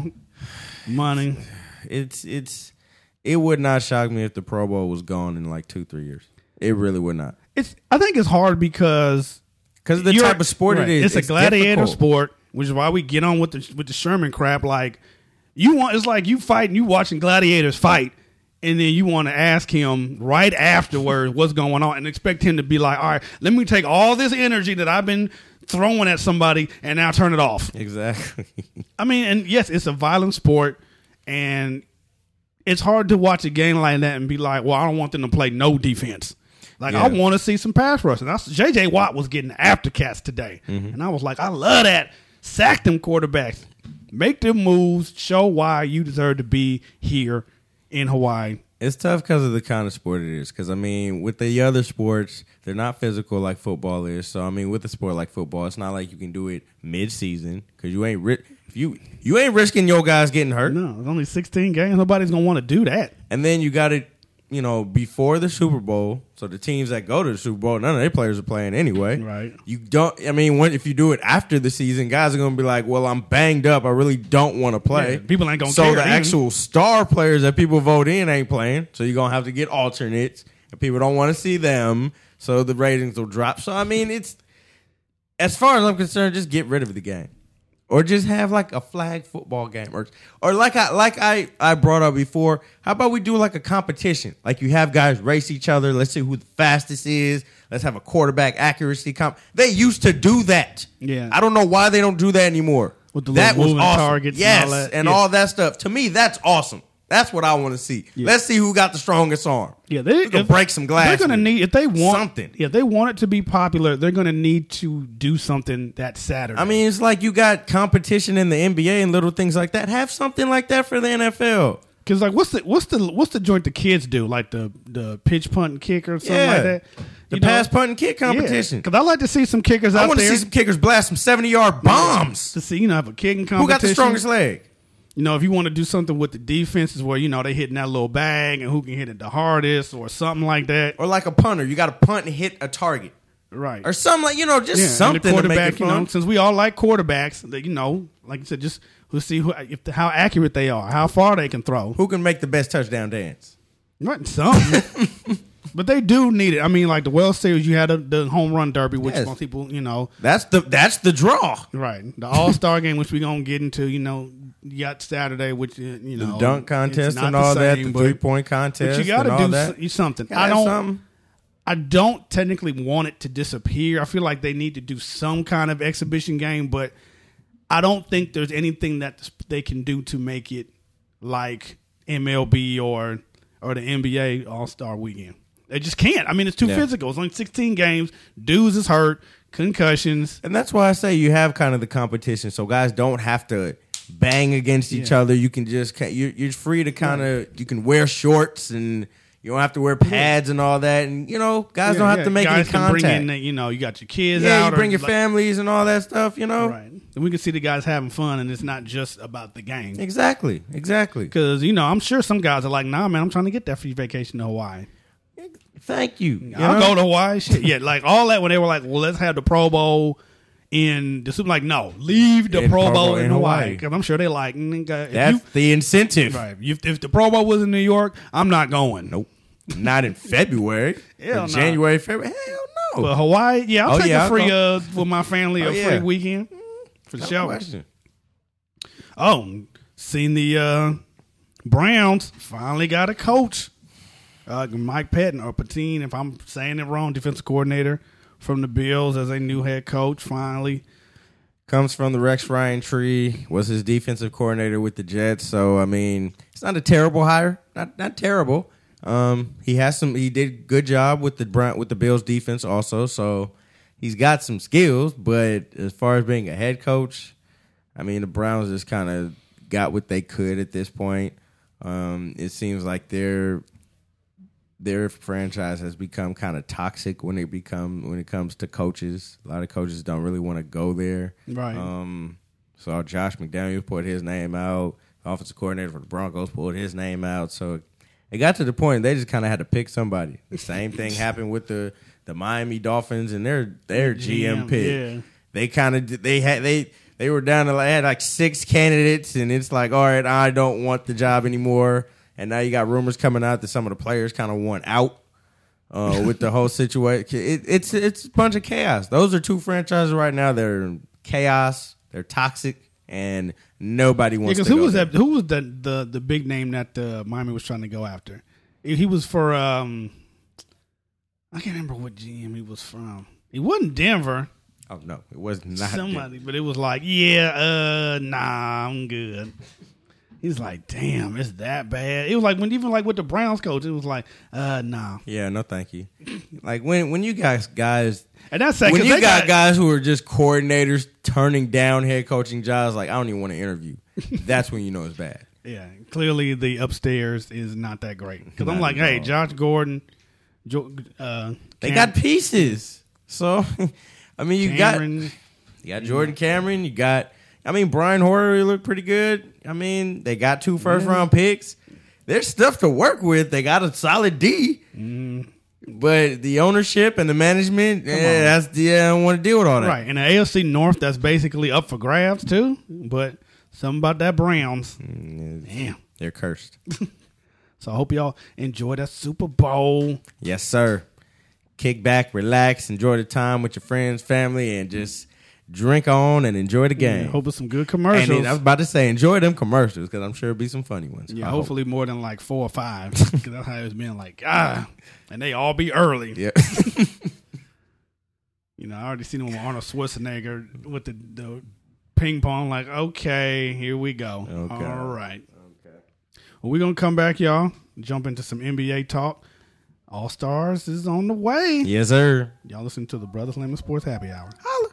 Speaker 1: money.
Speaker 4: it's it's it would not shock me if the Pro Bowl was gone in like two, three years. It really would not.
Speaker 1: It's I think it's hard because
Speaker 4: Because of the
Speaker 1: you're-
Speaker 4: type of sport
Speaker 1: right,
Speaker 4: it is.
Speaker 1: It's, a gladiator
Speaker 4: difficult.
Speaker 1: sport, which is why we get on with the with the Sherman crap. Like you want, it's like you fighting, you watching gladiators fight, and then you want to ask him right afterwards what's going on, and expect him to be like, "All right, let me take all this energy that I've been throwing at somebody, and now turn it off."
Speaker 4: Exactly.
Speaker 1: I mean, and yes, it's a violent sport, and it's hard to watch a game like that and be like, "Well, I don't want them to play no defense." Like
Speaker 4: Yeah.
Speaker 1: I want to see some pass rush, and I, J J Watt was getting after cats today,
Speaker 4: Mm-hmm.
Speaker 1: and I was like, "I love that." Sack them quarterbacks, make them moves, show why you deserve to be here in Hawaii.
Speaker 4: It's tough because of the kind of sport it is. Because, I mean, with the other sports, they're not physical like football is. So, I mean, with a sport like football, it's not like you can do it mid-season because you ain't ri- if you you ain't risking your guys getting hurt.
Speaker 1: No, it's only sixteen games. Nobody's gonna want to do that.
Speaker 4: And then you got it, you know, before the Super Bowl. So the teams that go to the Super Bowl, none of their players are playing anyway.
Speaker 1: Right.
Speaker 4: You don't. I mean, when, if you do it after the season, guys are going to be like, "Well, I'm banged up. I really don't want to play."
Speaker 1: Yeah, people ain't gonna
Speaker 4: so
Speaker 1: care
Speaker 4: the
Speaker 1: even.
Speaker 4: actual star players that people vote in ain't playing. So you're gonna have to get alternates, and people don't want to see them. So the ratings will drop. So I mean, it's as far as I'm concerned, just get rid of the game. Or just have like a flag football game, or or like I like I, I brought up before. How about we do like a competition? Like you have guys race each other. Let's see who the fastest is. Let's have a quarterback accuracy comp. They used to do that.
Speaker 1: Yeah.
Speaker 4: I don't know why they don't do that anymore.
Speaker 1: With the
Speaker 4: that
Speaker 1: little
Speaker 4: was
Speaker 1: moving
Speaker 4: awesome.
Speaker 1: targets and
Speaker 4: yes,
Speaker 1: all that.
Speaker 4: and
Speaker 1: Yeah.
Speaker 4: all that stuff. To me, that's awesome. That's what I want to see.
Speaker 1: Yeah.
Speaker 4: Let's see who got the strongest arm.
Speaker 1: Yeah, they
Speaker 4: We're gonna
Speaker 1: if-
Speaker 4: break some glass.
Speaker 1: They're gonna
Speaker 4: with it.
Speaker 1: need if they want
Speaker 4: something.
Speaker 1: Yeah, if they want it to be popular, they're gonna need to do something that Saturday.
Speaker 4: I mean, it's like you got competition in the N B A and little things like that. Have something like that for the N F L.
Speaker 1: because like what's the what's the what's the joint the kids do, like the the pitch punt and kick or something
Speaker 4: Yeah.
Speaker 1: like that.
Speaker 4: The
Speaker 1: You know?
Speaker 4: pass, punt, and kick competition.
Speaker 1: Because I like to see some kickers
Speaker 4: I
Speaker 1: out
Speaker 4: want to
Speaker 1: there
Speaker 4: see some kickers blast some seventy-yard bombs.
Speaker 1: to see you know have a kicking competition.
Speaker 4: Who got the strongest leg?
Speaker 1: You know, if you want to do something with the defenses where you know they hitting that little bag and who can hit it the hardest or something like that.
Speaker 4: Or like a punter, you got to punt and hit a target.
Speaker 1: Right.
Speaker 4: Or something like, you know, just
Speaker 1: Yeah, and
Speaker 4: something
Speaker 1: the
Speaker 4: to make
Speaker 1: quarterback,
Speaker 4: it
Speaker 1: you
Speaker 4: fun.
Speaker 1: know, since we all like quarterbacks, that you know, like you said, just we'll see who, if the, how accurate they are, how far they can throw.
Speaker 4: Who can make the best touchdown dance?
Speaker 1: Right, something. But they do need it. I mean, like the World Series, you had a, the home run derby, which
Speaker 4: Yes.
Speaker 1: most people, you know,
Speaker 4: That's the that's the draw.
Speaker 1: right. The All Star game, which we gonna get into, you know, you got Saturday, which uh, you know,
Speaker 4: The dunk
Speaker 1: it's
Speaker 4: contest
Speaker 1: not
Speaker 4: and
Speaker 1: the
Speaker 4: all that,
Speaker 1: same,
Speaker 4: the
Speaker 1: but-
Speaker 4: three point
Speaker 1: But
Speaker 4: contest
Speaker 1: you got
Speaker 4: and
Speaker 1: to
Speaker 4: all
Speaker 1: do
Speaker 4: that.
Speaker 1: s- something.
Speaker 4: Gotta
Speaker 1: I
Speaker 4: have
Speaker 1: don't.
Speaker 4: something.
Speaker 1: I don't technically want it to disappear. I feel like they need to do some kind of exhibition game, but I don't think there's anything that they can do to make it like M L B or or the N B A All Star Weekend. They just can't. I mean, it's too
Speaker 4: Yeah.
Speaker 1: physical. It's only sixteen games. Dudes is hurt, concussions.
Speaker 4: And that's why I say you have kind of the competition, so guys don't have to bang against each
Speaker 1: Yeah.
Speaker 4: other. You can just you're, you're free to kind of you can wear shorts and you don't have to wear pads and all that. And you know, guys
Speaker 1: Yeah,
Speaker 4: don't have
Speaker 1: yeah.
Speaker 4: to make
Speaker 1: Guys
Speaker 4: any
Speaker 1: can
Speaker 4: contact.
Speaker 1: bring in, the- you know, you got your kids
Speaker 4: yeah,
Speaker 1: out.
Speaker 4: you bring
Speaker 1: or
Speaker 4: your
Speaker 1: like-
Speaker 4: families and all that stuff. You know,
Speaker 1: Right. And we can see the guys having fun, and it's not just about the game.
Speaker 4: exactly, exactly.
Speaker 1: Because, you know, I'm sure some guys are like, nah, man, I'm trying to get that free vacation to Hawaii.
Speaker 4: Thank you. you
Speaker 1: I'll
Speaker 4: know?
Speaker 1: go to Hawaii. Shit. Yeah, like all that when they were like, well, let's have the Pro Bowl in the Super. Like, no, leave the
Speaker 4: In
Speaker 1: Pro
Speaker 4: Pro
Speaker 1: Bowl
Speaker 4: Bowl
Speaker 1: in
Speaker 4: in
Speaker 1: Hawaii.
Speaker 4: Hawaii.
Speaker 1: Because I'm sure they like, nigga, if
Speaker 4: That's
Speaker 1: you,
Speaker 4: the incentive.
Speaker 1: right. If, if the Pro Bowl was in New York, I'm not going.
Speaker 4: Nope. Not in February.
Speaker 1: Hell
Speaker 4: Or
Speaker 1: no.
Speaker 4: January, February. Hell no.
Speaker 1: But Hawaii, yeah, I'll
Speaker 4: Oh,
Speaker 1: take
Speaker 4: yeah,
Speaker 1: a
Speaker 4: I'll
Speaker 1: free
Speaker 4: go.
Speaker 1: uh with my family
Speaker 4: Oh,
Speaker 1: a
Speaker 4: yeah.
Speaker 1: free weekend for
Speaker 4: No
Speaker 1: sure.
Speaker 4: question.
Speaker 1: Oh, seen the uh, Browns finally got a coach, uh, Mike Patton or Patine, if I'm saying it wrong, defensive coordinator from the Bills as a new head coach. Finally,
Speaker 4: Comes from the Rex Ryan tree. Was his defensive coordinator with the Jets. So I mean, it's not a terrible hire. Not not terrible. Um, he has some. He did a good job with the Brown, with the Bills defense also. So he's got some skills. But as far as being a head coach, I mean, the Browns just kind of got what they could at this point. Um, it seems like their their franchise has become kind of toxic when it become when it comes to coaches. A lot of coaches don't really want to go there.
Speaker 1: right?
Speaker 4: Um, so Josh McDaniels put his name out. The offensive coordinator for the Broncos pulled his name out. So it got to the point they just kind of had to pick somebody. The same thing happened with the, the Miami Dolphins and their their G M pick.
Speaker 1: Yeah.
Speaker 4: They kind of they had they they were down to like, had like six candidates, and it's like, all right, I don't want the job anymore. And now you got rumors coming out that some of the players kind of want out uh, with the whole situation. It, it's it's a bunch of chaos. Those are two franchises right now. They're in chaos. They're toxic, and nobody
Speaker 1: Yeah,
Speaker 4: wants
Speaker 1: because
Speaker 4: to
Speaker 1: who
Speaker 4: go
Speaker 1: was
Speaker 4: there.
Speaker 1: that? Who was the the the big name that uh, Miami was trying to go after? He was for um, I can't remember what G M he was from. He wasn't Denver.
Speaker 4: Oh no, it was not
Speaker 1: Somebody, but it was like, yeah, uh, nah, I'm good. He's like, damn, it's that bad. It was like when even like with the Browns coach, it was like, uh, nah.
Speaker 4: Yeah, no, thank you. Like when when you guys guys
Speaker 1: And that's that
Speaker 4: when
Speaker 1: 'cause
Speaker 4: you
Speaker 1: they
Speaker 4: got, guys who are just coordinators turning down head coaching jobs, like I don't even want to interview. That's when you know it's bad.
Speaker 1: yeah, clearly the upstairs is not that great. Because I'm
Speaker 4: Not
Speaker 1: like,
Speaker 4: at
Speaker 1: hey,
Speaker 4: all.
Speaker 1: Josh Gordon, jo- uh,
Speaker 4: They
Speaker 1: Cam-
Speaker 4: got pieces. So I mean, you
Speaker 1: Cameron,
Speaker 4: got you got Jordan Cameron. You got I mean Brian Hoyer looked pretty good. I mean they got two first
Speaker 1: Yeah.
Speaker 4: round picks. There's stuff to work with. They got a solid D.
Speaker 1: Mm.
Speaker 4: But the ownership and the management, eh,
Speaker 1: on.
Speaker 4: that's the I don't want to deal with all that.
Speaker 1: right? In the A F C North, that's basically up for grabs too. But something about that Browns,
Speaker 4: Mm, it's-
Speaker 1: damn.
Speaker 4: They're cursed.
Speaker 1: So I hope y'all enjoy that Super Bowl.
Speaker 4: Yes, sir. Kick back, relax, enjoy the time with your friends, family, and just drink on and enjoy the game.
Speaker 1: Yeah, hope it's some good
Speaker 4: and
Speaker 1: commercials.
Speaker 4: then I was about to say, enjoy them commercials because I'm sure it'll be some funny ones.
Speaker 1: Yeah,
Speaker 4: I hope.
Speaker 1: hopefully more than like four or five. Because that's how it's been like, ah, and they all be early.
Speaker 4: Yeah.
Speaker 1: You know, I already seen them with Arnold Schwarzenegger with the, the ping pong. Like, okay, here we go.
Speaker 4: Okay.
Speaker 1: All right. Okay. Well, we're going to come back, y'all, jump into some N B A talk. All Stars is on the way.
Speaker 4: Yes, sir.
Speaker 1: Y'all listen to the Brothers Lemon Sports Happy Hour.
Speaker 4: Holla.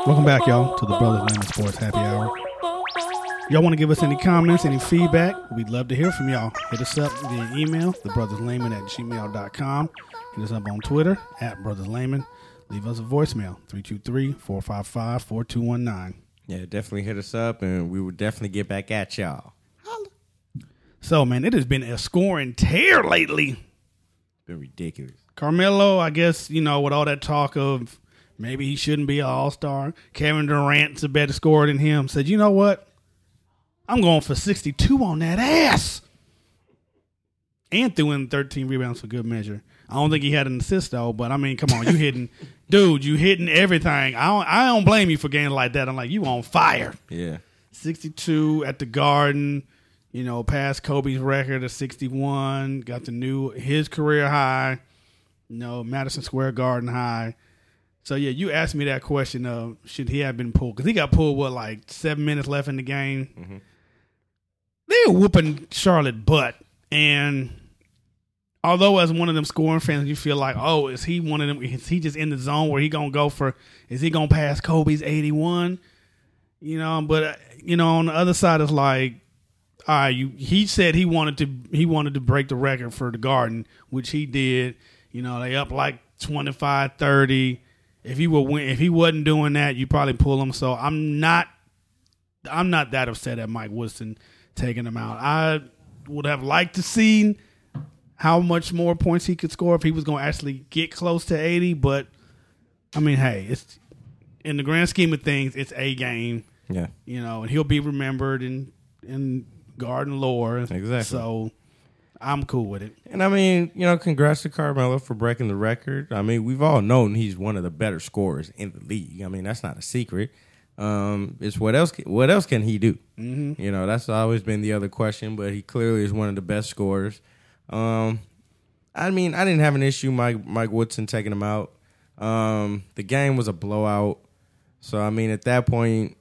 Speaker 1: Welcome back, y'all, to the Brothers Layman Sports Happy Hour. Y'all want to give us any comments, any feedback? We'd love to hear from y'all. Hit us up via email, thebrotherslayman at gmail dot com. Hit us up on Twitter, at brotherslayman. Leave us a voicemail, three two three, four five five, four two one nine.
Speaker 4: Yeah, definitely hit us up, and we will definitely get back at y'all.
Speaker 1: So, man, it has been a scoring tear lately.
Speaker 4: Been ridiculous.
Speaker 1: Carmelo, I guess, you know, with all that talk of maybe he shouldn't be an all-star. Kevin Durant's a better scorer than him. Said, you know what? I'm going for sixty-two on that ass. And threw in thirteen rebounds for good measure. I don't think he had an assist, though, but, I mean, come on. You hitting, dude, you hitting everything. I don't, I don't blame you for games like that. I'm like, you on fire.
Speaker 4: Yeah.
Speaker 1: sixty-two at the Garden. You know, passed Kobe's record of sixty-one, got the new, his career high, you know, Madison Square Garden high. So, yeah, you asked me that question of should he have been pulled? Because he got pulled, what, like seven minutes left in the game? Mm-hmm. They were whooping Charlotte butt. And although as one of them scoring fans, you feel like, oh, is he one of them? Is he just in the zone where he going to go for, is he going to pass Kobe's eighty-one? You know, but, uh, you know, on the other side, it's like, all right, you, he said he wanted to he wanted to break the record for the Garden, which he did. You know, they up like twenty-five, thirty. If he were win, if he wasn't doing that, you probably pull him. So I'm not I'm not that upset at Mike Woodson taking him out. I would have liked to see how much more points he could score if he was going to actually get close to eighty. But I mean, hey, it's in the grand scheme of things, it's a game.
Speaker 4: Yeah,
Speaker 1: you know, and he'll be remembered in in Garden lore.
Speaker 4: Exactly.
Speaker 1: So I'm cool with it.
Speaker 4: And I mean, you know, congrats to Carmelo for breaking the record. I mean, we've all known he's one of the better scorers in the league. I mean, that's not a secret. Um, it's what else? What else can he do? Mm-hmm. You know, that's always been the other question. But he clearly is one of the best scorers. Um, I mean, I didn't have an issue Mike Mike Woodson taking him out. Um, the game was a blowout. So I mean, at that point,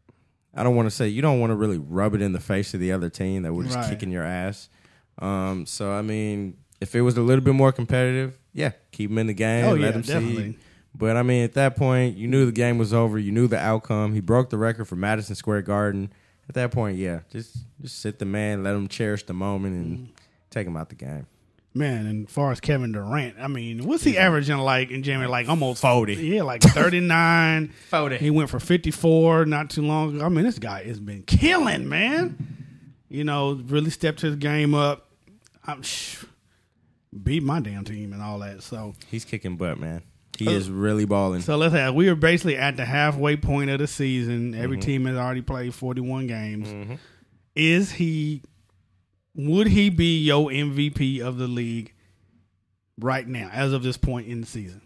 Speaker 4: I don't want to say you don't want to really rub it in the face of the other team that we're just
Speaker 1: right.
Speaker 4: kicking your ass. Um, so I mean, if it was a little bit more competitive, yeah, keep him in the game.
Speaker 1: Oh
Speaker 4: let
Speaker 1: yeah,
Speaker 4: him
Speaker 1: definitely.
Speaker 4: See. But I mean, at that point, you knew the game was over. You knew the outcome. He broke the record for Madison Square Garden. At that point, yeah, just just sit the man, let him cherish the moment, and mm. take him out the game.
Speaker 1: Man, and as far as Kevin Durant, I mean, what's he averaging like in January? Like almost
Speaker 4: forty.
Speaker 1: Yeah, like thirty-nine.
Speaker 4: forty.
Speaker 1: He went for fifty-four not too long ago. I mean, this guy has been killing, man. You know, really stepped his game up. I'm sh- beat my damn team and all that. So
Speaker 4: he's kicking butt, man. He uh, is really balling.
Speaker 1: So let's have. We are basically at the halfway point of the season. Every mm-hmm. team has already played forty-one games. Mm-hmm. Is he? Would he be your M V P of the league right now, as of this point in the season?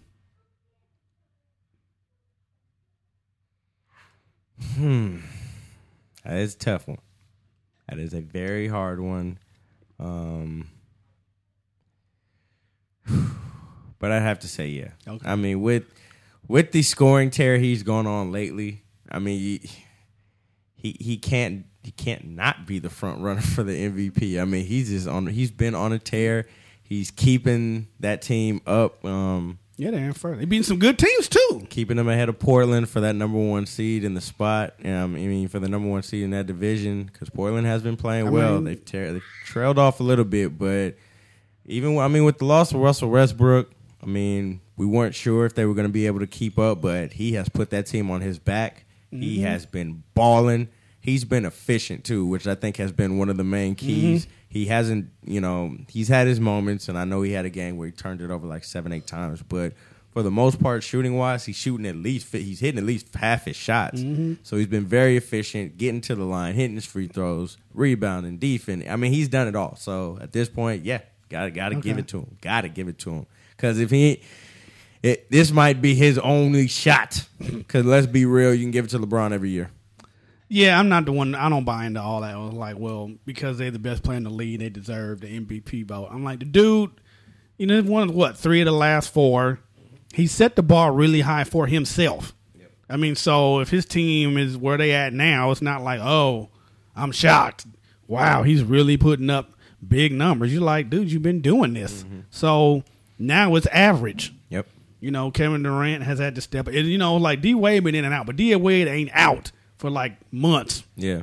Speaker 4: Hmm. That is a tough one. That is a very hard one. Um, but I'd have to say, yeah. Okay. I mean, with with the scoring tear he's gone on lately, I mean, he he, he can't. He can't not be the front runner for the M V P. I mean, he's just on. He's been on a tear. He's keeping that team up. Um,
Speaker 1: yeah, they're in first. They're beating some good teams too.
Speaker 4: Keeping them ahead of Portland for that number one seed in the spot. Um, I mean, for the number one seed in that division, because Portland has been playing I well. Mean, they've, tear, they've trailed off a little bit, but even I mean, with the loss of Russell Westbrook, I mean, we weren't sure if they were going to be able to keep up, but he has put that team on his back. Mm-hmm. He has been balling. He's been efficient, too, which I think has been one of the main keys. Mm-hmm. He hasn't, you know, he's had his moments, and I know he had a game where he turned it over like seven, eight times. But for the most part, shooting-wise, he's shooting at least, he's hitting at least half his shots. Mm-hmm. So he's been very efficient, getting to the line, hitting his free throws, rebounding, defending. I mean, he's done it all. So at this point, yeah, got got to okay. give it to him. Got to give it to him. Because if he, it, this might be his only shot. Because let's be real, you can give it to LeBron every year.
Speaker 1: Yeah, I'm not the one. I don't buy into all that. I was like, well, because they're the best player in the league, they deserve the M V P vote. I'm like, the dude, you know, one of what three of the last four, he set the bar really high for himself. Yep. I mean, so if his team is where they at now, it's not like, oh, I'm shocked. Wow, he's really putting up big numbers. You're like, dude, you've been doing this. Mm-hmm. So now it's average.
Speaker 4: Yep.
Speaker 1: You know, Kevin Durant has had to step. And, you know, like D Wade been in and out, but D Wade ain't out for like months.
Speaker 4: Yeah.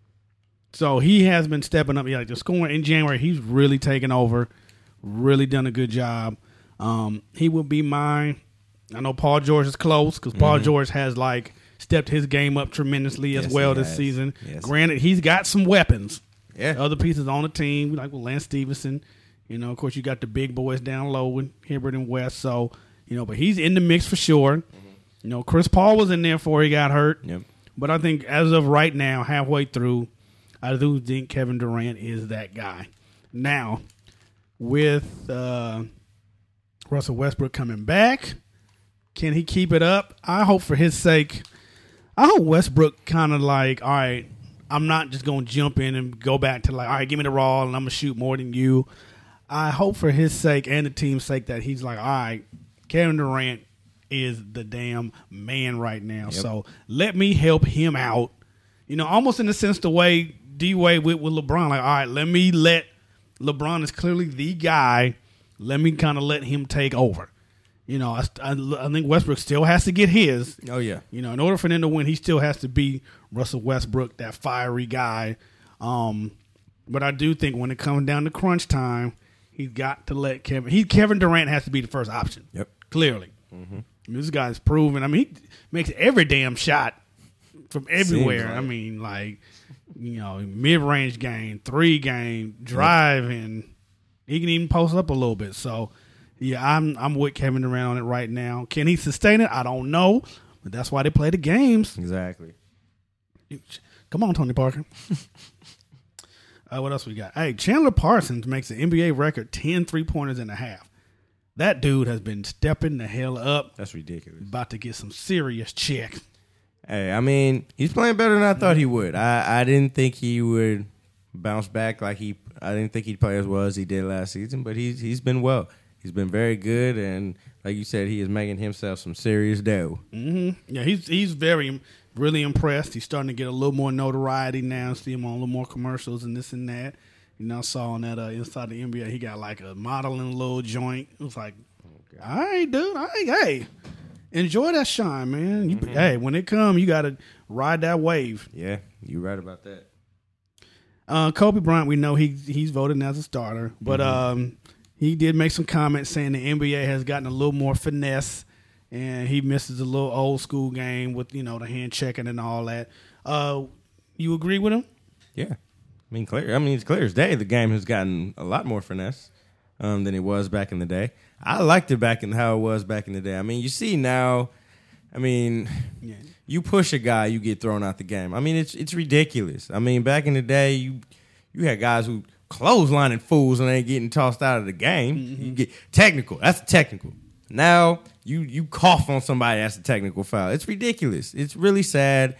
Speaker 1: So he has been stepping up. Yeah, like the scoring in January, he's really taken over, really done a good job. Um, he will be mine. I know Paul George is close because mm-hmm. Paul George has like stepped his game up tremendously as
Speaker 4: yes,
Speaker 1: well
Speaker 4: this
Speaker 1: has. season.
Speaker 4: Yes.
Speaker 1: Granted, he's got some weapons.
Speaker 4: Yeah.
Speaker 1: Other pieces on the team, like with Lance Stevenson. You know, of course, you got the big boys down low with Hibbert and West. So, you know, but he's in the mix for sure. Mm-hmm. You know, Chris Paul was in there before he got hurt.
Speaker 4: Yep.
Speaker 1: But I think as of right now, halfway through, I do think Kevin Durant is that guy. Now, with uh, Russell Westbrook coming back, can he keep it up? I hope for his sake. I hope Westbrook kind of like, all right, I'm not just going to jump in and go back to like, all right, give me the raw and I'm going to shoot more than you. I hope for his sake and the team's sake that he's like, all right, Kevin Durant is the damn man right now. Yep. So let me help him out. You know, almost in the sense the way D-Wade with, with LeBron, like, all right, let me let LeBron is clearly the guy. Let me kind of let him take over. You know, I, I, I think Westbrook still has to get his.
Speaker 4: Oh, yeah.
Speaker 1: You know, in order for them to win, he still has to be Russell Westbrook, that fiery guy. Um, but I do think when it comes down to crunch time, he's got to let Kevin – he Kevin Durant has to be the first option.
Speaker 4: Yep.
Speaker 1: Clearly.
Speaker 4: Mm-hmm.
Speaker 1: This guy's proven. I mean, he makes every damn shot from everywhere.
Speaker 4: Like.
Speaker 1: I mean, like, you know, mid-range game, three game, driving. He can even post up a little bit. So, yeah, I'm I'm with Kevin Durant on it right now. Can he sustain it? I don't know. But that's why they play the games.
Speaker 4: Exactly.
Speaker 1: Come on, Tony Parker. uh, what else we got? Hey, Chandler Parsons makes the N B A record ten three-pointers in a half. That dude has been stepping the hell up.
Speaker 4: That's ridiculous.
Speaker 1: About to get some serious check.
Speaker 4: Hey, I mean, he's playing better than I thought he would. I, I didn't think he would bounce back like he – I didn't think he'd play as well as he did last season, but he's he's been well. He's been very good, and like you said, he is making himself some serious dough.
Speaker 1: Mm-hmm. Yeah, he's he's very, really impressed. He's starting to get a little more notoriety now. See him on a little more commercials and this and that. You know, I saw on that uh, Inside the N B A, he got like a modeling little joint. It was like, okay. All right, dude. All right, hey, enjoy that shine, man. You, mm-hmm. Hey, when it comes, you got to ride that wave.
Speaker 4: Yeah, you're right about that.
Speaker 1: Uh, Kobe Bryant, we know he he's voted as a starter, but mm-hmm. um, he did make some comments saying the N B A has gotten a little more finesse, and he misses a little old school game with, you know, the hand checking and all that. Uh, you agree with him?
Speaker 4: Yeah. I mean, clear. I mean, it's clear as day. The game has gotten a lot more finesse um, than it was back in the day. I liked it back in how it was back in the day. I mean, you see now. I mean, yeah. You push a guy, you get thrown out the game. I mean, it's it's ridiculous. I mean, back in the day, you you had guys who clotheslining fools and they getting tossed out of the game. Mm-hmm. You get technical. That's technical. Now you you cough on somebody. That's a technical foul. It's ridiculous. It's really sad.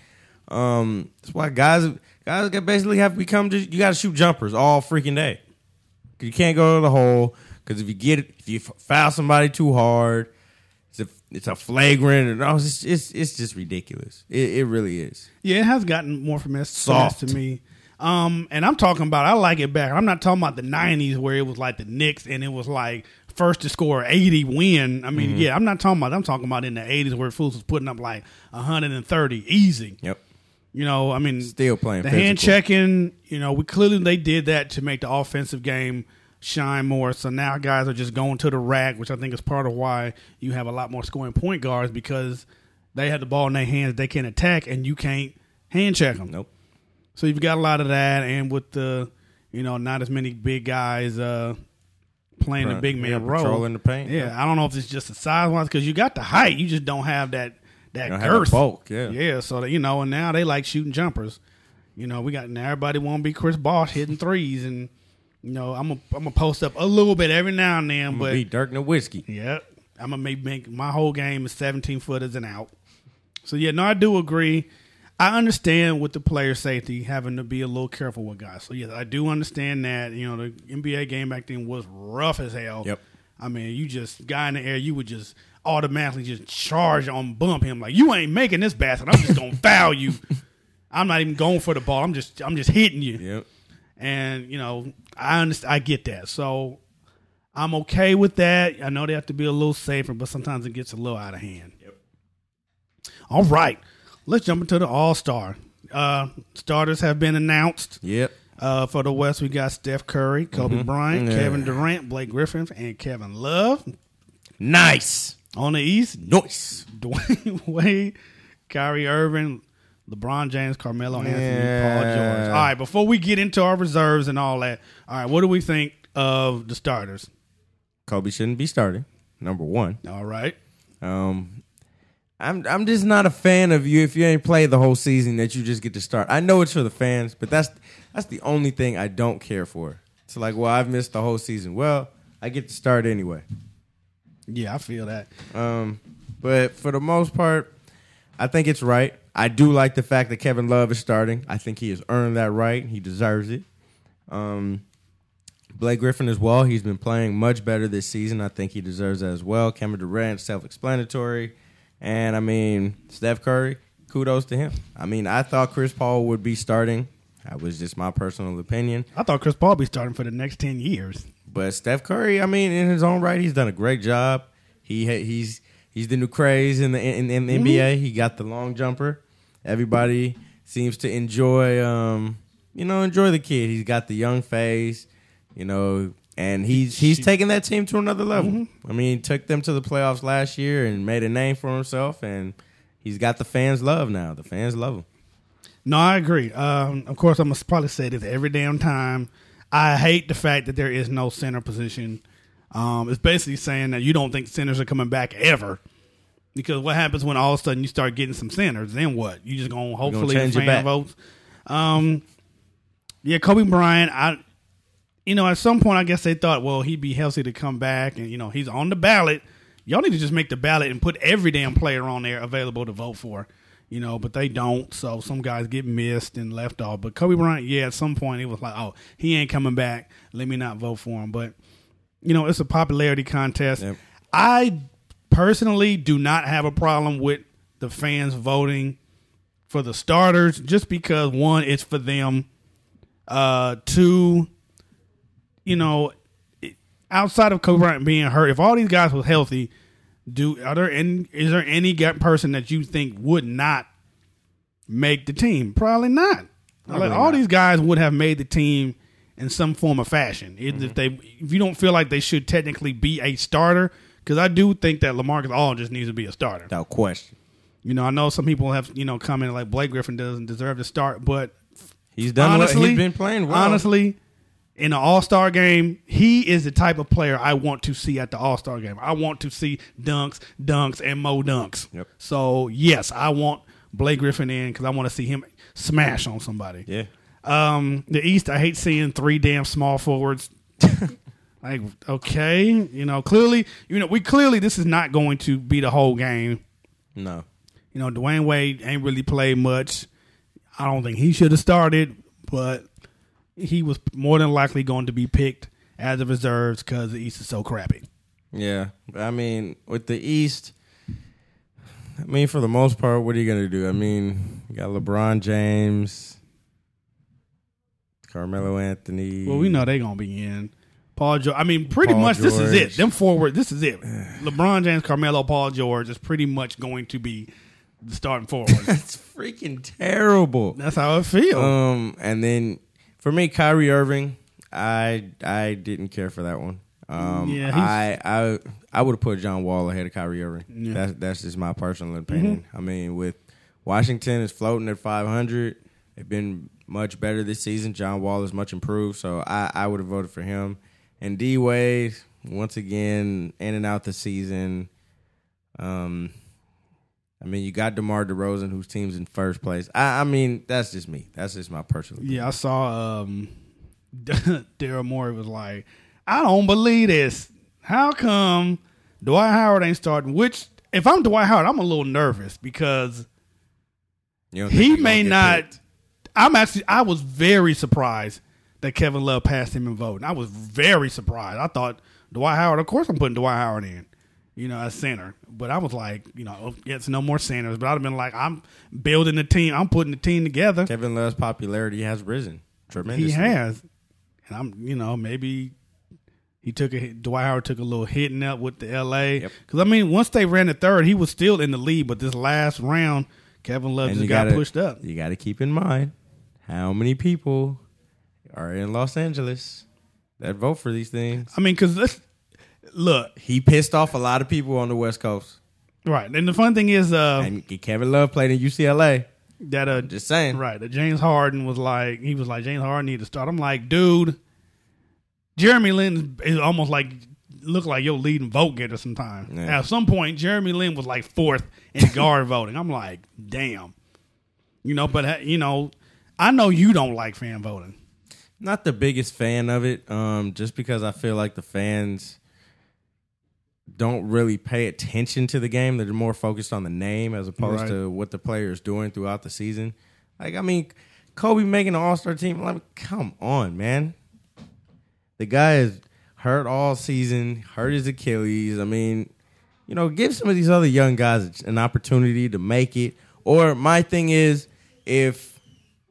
Speaker 4: Um, that's why guys. Guys basically have become just, you got to shoot jumpers all freaking day. You can't go to the hole because if you get it, if you foul somebody too hard, it's a, it's a flagrant. And it's, it's it's just ridiculous. It, it really is.
Speaker 1: Yeah, it has gotten more finesse to me. Um, and I'm talking about, I like it back. I'm not talking about the nineties where it was like the Knicks and it was like first to score eighty win. I mean, mm-hmm. yeah, I'm not talking about. I'm talking about in the eighties where fools was putting up like one hundred thirty easy.
Speaker 4: Yep.
Speaker 1: You know, I mean,
Speaker 4: still playing
Speaker 1: the
Speaker 4: physical.
Speaker 1: hand checking. You know, we clearly they did that to make the offensive game shine more. So now guys are just going to the rack, which I think is part of why you have a lot more scoring point guards because they have the ball in their hands, they can attack, and you can't hand check them.
Speaker 4: Nope.
Speaker 1: So you've got a lot of that, and with the, you know, not as many big guys uh, playing Pro- the big man
Speaker 4: yeah,
Speaker 1: role,
Speaker 4: controlling the paint.
Speaker 1: Yeah, yeah, I don't know if it's just the size wise because you got the height, you just don't have that. That
Speaker 4: girth.
Speaker 1: Have the
Speaker 4: bulk, yeah.
Speaker 1: Yeah, so, that, you know, and now they like shooting jumpers. You know, we got, now everybody want to be Chris Bosh hitting threes, and, you know, I'm going I'm to post up a little bit every now and then.
Speaker 4: I'm
Speaker 1: but
Speaker 4: be Dirk Nowitzki.
Speaker 1: Yeah, I'm going to make, make my whole game is seventeen-footers and out. So, yeah, no, I do agree. I understand with the player safety having to be a little careful with guys. So, yeah, I do understand that. You know, the N B A game back then was rough as hell.
Speaker 4: Yep.
Speaker 1: I mean, you just, guy in the air, you would just automatically just charge on bump him like, you ain't making this basket. I'm just going to foul you. I'm not even going for the ball. I'm just I'm just hitting you.
Speaker 4: Yep.
Speaker 1: And, you know, I understand, I get that. So I'm okay with that. I know they have to be a little safer, but sometimes it gets a little out of hand.
Speaker 4: Yep.
Speaker 1: All right. Let's jump into the All-Star. Uh, starters have been announced.
Speaker 4: Yep.
Speaker 1: Uh, for the West, we got Steph Curry, Kobe
Speaker 4: Mm-hmm.
Speaker 1: Bryant,
Speaker 4: Yeah.
Speaker 1: Kevin Durant, Blake Griffin, and Kevin Love.
Speaker 4: Nice.
Speaker 1: On the East,
Speaker 4: Nice.
Speaker 1: Dwayne Wade, Kyrie Irving, LeBron James, Carmelo Anthony,
Speaker 4: Yeah.
Speaker 1: Paul George. All right, before we get into our reserves and all that, all right, what do we think of the starters?
Speaker 4: Kobe shouldn't be starting. Number one.
Speaker 1: All right.
Speaker 4: Um, I'm I'm just not a fan of you if you ain't played the whole season that you just get to start. I know it's for the fans, but that's that's the only thing I don't care for. It's like, well, I've missed the whole season. Well, I get to start anyway.
Speaker 1: Yeah, I feel that.
Speaker 4: Um, but for the most part, I think it's right. I do like the fact that Kevin Love is starting. I think he has earned that right. He deserves it. Um, Blake Griffin as well. He's been playing much better this season. I think he deserves that as well. Kevin Durant, self-explanatory. And, I mean, Steph Curry, kudos to him. I mean, I thought Chris Paul would be starting. That was just my personal opinion.
Speaker 1: I thought Chris Paul would be starting for the next ten years.
Speaker 4: But Steph Curry, I mean, in his own right, he's done a great job. He ha- he's he's the new craze in the in, in the N B A. He got the long jumper. Everybody seems to enjoy, um, you know, enjoy the kid. He's got the young face, you know, and he's he's taking that team to another level.
Speaker 1: Mm-hmm.
Speaker 4: I mean, he took them to the playoffs last year and made a name for himself, and he's got the fans' love now. The fans love him.
Speaker 1: No, I agree. Um, of course, I'm going to probably say this every damn time. I hate the fact that there is no center position. Um, it's basically saying that you don't think centers are coming back ever. Because what happens when all of a sudden you start getting some centers? Then what? You just going to hopefully
Speaker 4: change
Speaker 1: the
Speaker 4: it
Speaker 1: fan
Speaker 4: back.
Speaker 1: votes. Um, yeah, Kobe Bryant, I, you know, at some point I guess they thought, well, he'd be healthy to come back. And, you know, he's on the ballot. Y'all need to just make the ballot and put every damn player on there available to vote for. You know, but they don't, so some guys get missed and left off. But Kobe Bryant, yeah, at some point it was like, oh, he ain't coming back. Let me not vote for him. But, you know, it's a popularity contest.
Speaker 4: Yep.
Speaker 1: I personally do not have a problem with the fans voting for the starters just because, one, it's for them. Uh, two, you know, outside of Kobe Bryant being hurt, if all these guys was healthy, Do are there any, is there any gut person that you think would not make the team? Probably not.
Speaker 4: Probably
Speaker 1: like, all
Speaker 4: not.
Speaker 1: these guys would have made the team in some form of fashion.
Speaker 4: Mm-hmm.
Speaker 1: If they, if you don't feel like they should technically be a starter, because I do think that LaMarcus Aldridge needs to be a starter.
Speaker 4: Without question.
Speaker 1: You know, I know some people have you know commented like Blake Griffin doesn't deserve to start, but
Speaker 4: He's done
Speaker 1: honestly,
Speaker 4: what he's been playing well.
Speaker 1: honestly. In an All-Star game, he is the type of player I want to see at the All-Star game. I want to see dunks, dunks, and more dunks.
Speaker 4: Yep.
Speaker 1: So, yes, I want Blake Griffin in because I want to see him smash on somebody.
Speaker 4: Yeah.
Speaker 1: Um, the East, I hate seeing three damn small forwards. Like, okay, you know, clearly, you know, we clearly this is not going to be the whole game.
Speaker 4: No.
Speaker 1: You know, Dwayne Wade ain't really played much. I don't think he should have started, but he was more than likely going to be picked as a reserves because the East is so crappy.
Speaker 4: Yeah. I mean, with the East, I mean, for the most part, what are you going to do? I mean, you got LeBron James, Carmelo Anthony.
Speaker 1: Well, we know they're going to be in. Paul George. I mean, pretty
Speaker 4: Paul
Speaker 1: much this is it.
Speaker 4: George.
Speaker 1: Them forward, this is it. LeBron James, Carmelo, Paul George is pretty much going to be the starting forward.
Speaker 4: That's freaking terrible.
Speaker 1: That's how it feels.
Speaker 4: Um, and then for me, Kyrie Irving, I I didn't care for that one. Um,
Speaker 1: Yeah, he's-
Speaker 4: I I I would have put John Wall ahead of Kyrie Irving.
Speaker 1: Yeah.
Speaker 4: That's that's just my personal opinion. I mean, with Washington is floating at five hundred, they've been much better this season. John Wall is much improved, so I I would have voted for him. And D Wade, once again, in and out the season. Um. I mean, you got DeMar DeRozan, whose team's in first place. I, I mean, that's just me. That's just my personal opinion.
Speaker 1: Yeah, I saw um, Daryl Morey was like, I don't believe this. How come Dwight Howard ain't starting? Which, if I'm Dwight Howard, I'm a little nervous because
Speaker 4: You don't think
Speaker 1: he
Speaker 4: he's
Speaker 1: may
Speaker 4: gonna get
Speaker 1: not.
Speaker 4: picked?
Speaker 1: I'm actually, I was very surprised that Kevin Love passed him in voting. I was very surprised. I thought Dwight Howard, of course I'm putting Dwight Howard in, you know, as center. But I was like, you know, it's no more centers. But I'd have been like, I'm building the team. I'm putting the team together.
Speaker 4: Kevin Love's popularity has risen tremendously.
Speaker 1: He has. And I'm, you know, maybe He took a Dwight Howard took a little hitting up with the L A.
Speaker 4: Yep.
Speaker 1: Because I mean, once they ran the third, he was still in the lead. But this last round, Kevin Love
Speaker 4: And
Speaker 1: just
Speaker 4: you
Speaker 1: got
Speaker 4: gotta-
Speaker 1: pushed up.
Speaker 4: You got to keep in mind how many people are in Los Angeles that vote for these things.
Speaker 1: I mean, because look,
Speaker 4: He pissed off a lot of people on the West Coast.
Speaker 1: right, and the fun thing is, uh,
Speaker 4: And Kevin Love played in U C L A.
Speaker 1: that uh,
Speaker 4: Just saying.
Speaker 1: right, that James Harden was like, he was like, James Harden need to start. I'm like, dude, Jeremy Lin is almost like look like your leading vote getter sometimes.
Speaker 4: Yeah.
Speaker 1: At some point, Jeremy Lin was like fourth in guard voting. I'm like, damn, you know, but uh, you know, I know you don't like fan voting.
Speaker 4: Not the biggest fan of it, um, just because I feel like the fans don't really pay attention to the game. They're more focused on the name as opposed
Speaker 1: Right.
Speaker 4: to what the player is doing throughout the season. Like, I mean, Kobe making an All-Star team, like, come on, man. The guy is hurt all season, hurt his Achilles. I mean, you know, give some of these other young guys an opportunity to make it. Or my thing is, if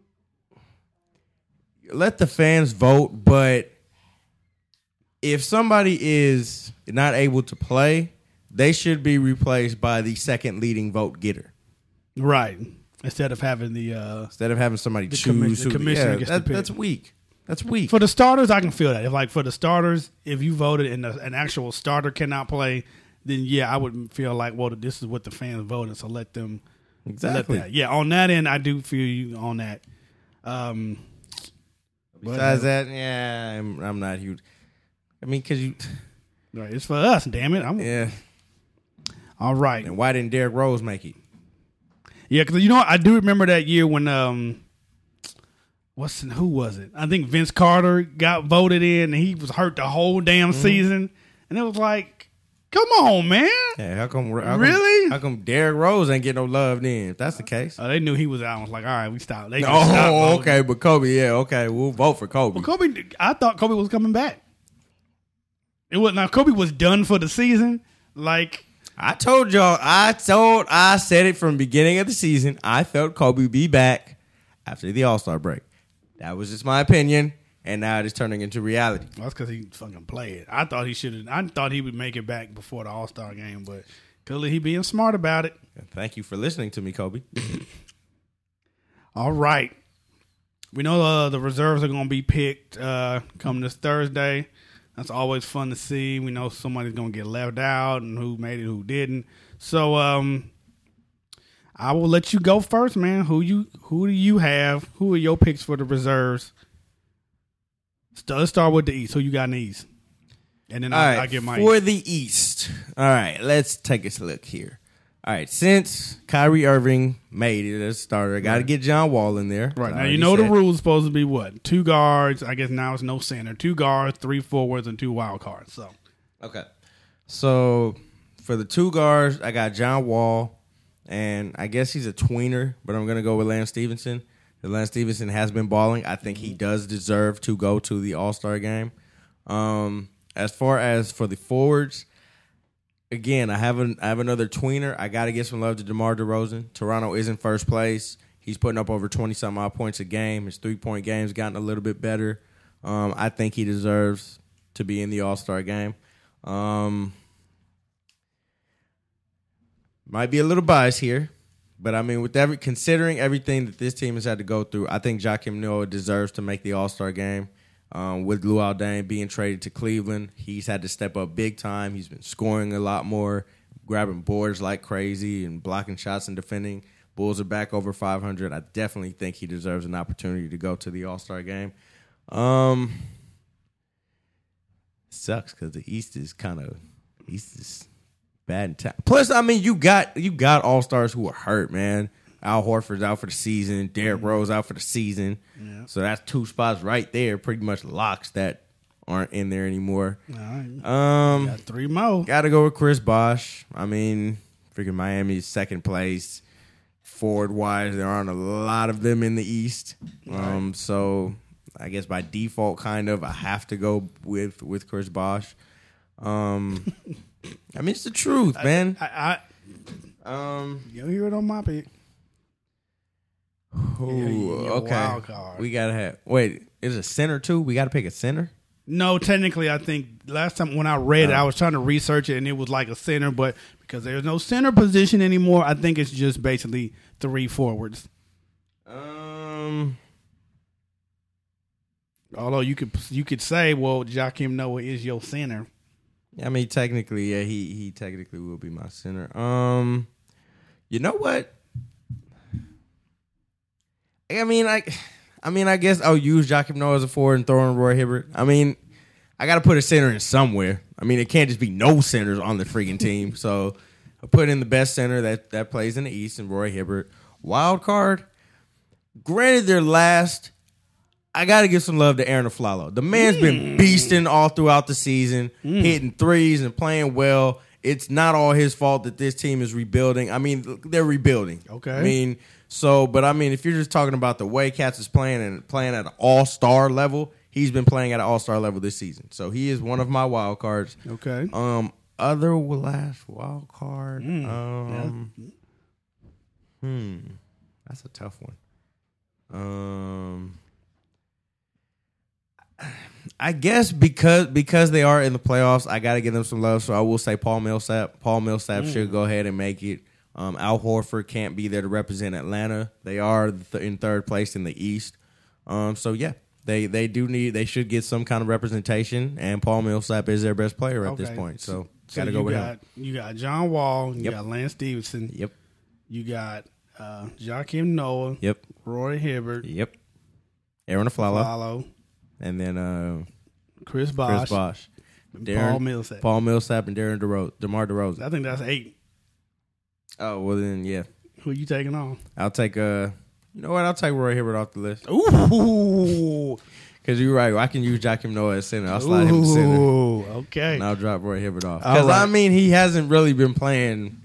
Speaker 4: let the fans vote, but if somebody is not able to play, they should be replaced by the second leading vote getter.
Speaker 1: Right. Instead of having the uh,
Speaker 4: Instead of having somebody
Speaker 1: The
Speaker 4: choose
Speaker 1: commis- the
Speaker 4: who-
Speaker 1: commissioner
Speaker 4: yeah,
Speaker 1: gets to
Speaker 4: that-
Speaker 1: pick.
Speaker 4: that's weak. That's weak.
Speaker 1: for the starters, I can feel that. If like for the starters, if you voted and a, an actual starter cannot play, then yeah, I would feel like, well, this is what the fans voted, so let them.
Speaker 4: Exactly.
Speaker 1: Let that. Yeah, on that end, I do feel you on that. Um,
Speaker 4: Besides that, yeah, I'm, I'm not huge. I mean, because you,
Speaker 1: right, it's for us. Damn it. I'm
Speaker 4: yeah.
Speaker 1: all right.
Speaker 4: And why didn't Derrick Rose make it?
Speaker 1: Yeah, because you know what? I do remember that year when um, what's who was it? I think Vince Carter got voted in, and he was hurt the whole damn
Speaker 4: Mm-hmm.
Speaker 1: season, and it was like, come on, man.
Speaker 4: Yeah, how come? How come
Speaker 1: Really?
Speaker 4: How come Derrick Rose ain't get no love then? If that's the case.
Speaker 1: Uh, they knew he was out. I was like, all right, we stopped. They just stopped
Speaker 4: Oh,
Speaker 1: voting.
Speaker 4: okay, but Kobe, yeah, okay, we'll vote for Kobe.
Speaker 1: Well, Kobe, I thought Kobe was coming back. It was now Kobe was done for the season. Like,
Speaker 4: I told y'all, I told, I said it from the beginning of the season. I felt Kobe would be back after the All Star break. That was just my opinion, and now it is turning into reality.
Speaker 1: that's because he fucking played. I thought he should have. I thought he would make it back before the All Star game, but clearly he being smart about it.
Speaker 4: Thank you for listening to me, Kobe.
Speaker 1: All right, we know uh, the reserves are going to be picked uh, come this Thursday. That's always fun to see. We know somebody's going to get left out and who made it, who didn't. So, um, I will let you go first, man. Who you who do you have? Who are your picks for the reserves? St- Let's start with the East. Who you got in the East? And then
Speaker 4: All
Speaker 1: I,
Speaker 4: right,
Speaker 1: I get my
Speaker 4: for
Speaker 1: East.
Speaker 4: the East. All right, let's take a look here. All right, since Kyrie Irving made it as a starter, I got to get John Wall in there.
Speaker 1: Right
Speaker 4: I
Speaker 1: now,
Speaker 4: already
Speaker 1: you know
Speaker 4: said.
Speaker 1: the rules supposed to be what? Two guards. I guess now it's no center. Two guards, three forwards, and two wild cards. So
Speaker 4: Okay. So for the two guards, I got John Wall, and I guess he's a tweener, but I'm going to go with Lance Stevenson. Lance Stevenson has been balling. I think he does deserve to go to the All-Star game. Um, as far as for the forwards, again, I have, an, I have another tweener. I got to get some love to DeMar DeRozan. Toronto is in first place. He's putting up over twenty-something odd points a game. His three-point game's gotten a little bit better. Um, I think he deserves to be in the All-Star game. Um, might be a little biased here, but I mean, with every considering everything that this team has had to go through, I think Joakim Noah deserves to make the All-Star game. Um, with Luol Deng being traded to Cleveland, he's had to step up big time. He's been scoring a lot more, grabbing boards like crazy, and blocking shots and defending. Bulls are back over five hundred. I definitely think he deserves an opportunity to go to the All-Star game. Um, sucks because the East is kind of East is bad in time. Plus, I mean, you got you got All Stars who are hurt, man. Al Horford's out for the season. Derrick Rose out for the season.
Speaker 1: Yeah.
Speaker 4: So that's two spots right there, pretty much locks that aren't in there anymore.
Speaker 1: all right,
Speaker 4: Um,
Speaker 1: got three more.
Speaker 4: got to go with Chris Bosh. I mean, freaking Miami's second place. Forward wise, there aren't a lot of them in the East. Um, so I guess by default, kind of, I have to go with with Chris Bosh. Um, I mean, it's the truth, man.
Speaker 1: I, I
Speaker 4: Um,
Speaker 1: you'll hear it on my pick.
Speaker 4: ooh,
Speaker 1: your
Speaker 4: okay.
Speaker 1: wild card.
Speaker 4: We gotta have. Wait, is it a center too? We gotta pick a center.
Speaker 1: No, technically, I think last time when I read it, I was trying to research it, and it was like a center, but because there's no center position anymore, I think it's just basically three forwards.
Speaker 4: Um,
Speaker 1: Although you could you could say, well, Joakim Noah is your center.
Speaker 4: I mean, technically, yeah, he he technically will be my center. Um, you know what? I mean, I, I mean, I guess I'll use Joakim Noah as a forward and throw in Roy Hibbert. I mean, I got to put a center in somewhere. I mean, it can't just be no centers on the freaking team. So I put in the best center that, that plays in the East and Roy Hibbert. Wild card. Granted, they're last. I got to give some love to Aaron Aflalo. The man's mm. been beasting all throughout the season, mm. hitting threes and playing well. It's not all his fault that this team is rebuilding. I mean, they're rebuilding.
Speaker 1: Okay.
Speaker 4: I mean, so, but I mean, if you're just talking about the way Cats is playing and playing at an all-star level, he's been playing at an all-star level this season. So he is one of my wild cards.
Speaker 1: Okay.
Speaker 4: Um, other last wild card. Mm. Um, yeah. Hmm. That's a tough one. Um, I guess because because they are in the playoffs, I got to give them some love. So I will say Paul Millsap. Paul Millsap mm. should go ahead and make it. Um, Al Horford can't be there to represent Atlanta. They are th- in third place in the East. Um, so yeah, they they do need they should get some kind of representation. And Paul Millsap is their best player at
Speaker 1: okay.
Speaker 4: this point. So,
Speaker 1: so
Speaker 4: got to go with
Speaker 1: got,
Speaker 4: him.
Speaker 1: You got John Wall. You
Speaker 4: yep.
Speaker 1: got Lance Stevenson.
Speaker 4: Yep.
Speaker 1: You got uh, Joakim Noah.
Speaker 4: Yep.
Speaker 1: Roy Hibbert.
Speaker 4: Yep. Aaron Aflalo.
Speaker 1: Aflalo.
Speaker 4: And then uh,
Speaker 1: Chris Bosh.
Speaker 4: Chris Bosh.
Speaker 1: Darren, Paul Millsap.
Speaker 4: Paul Millsap and Darren DeRozan, DeMar DeRozan.
Speaker 1: I think that's eight.
Speaker 4: Oh, well then, yeah.
Speaker 1: Who you taking on?
Speaker 4: I'll take, uh, you know what? I'll take Roy Hibbert off the list.
Speaker 1: Ooh.
Speaker 4: Because you're right. I can use Joakim Noah as center. I'll slide Ooh, him to center.
Speaker 1: Okay.
Speaker 4: And I'll drop Roy Hibbert off. Because,
Speaker 1: right.
Speaker 4: I mean, he hasn't really been playing.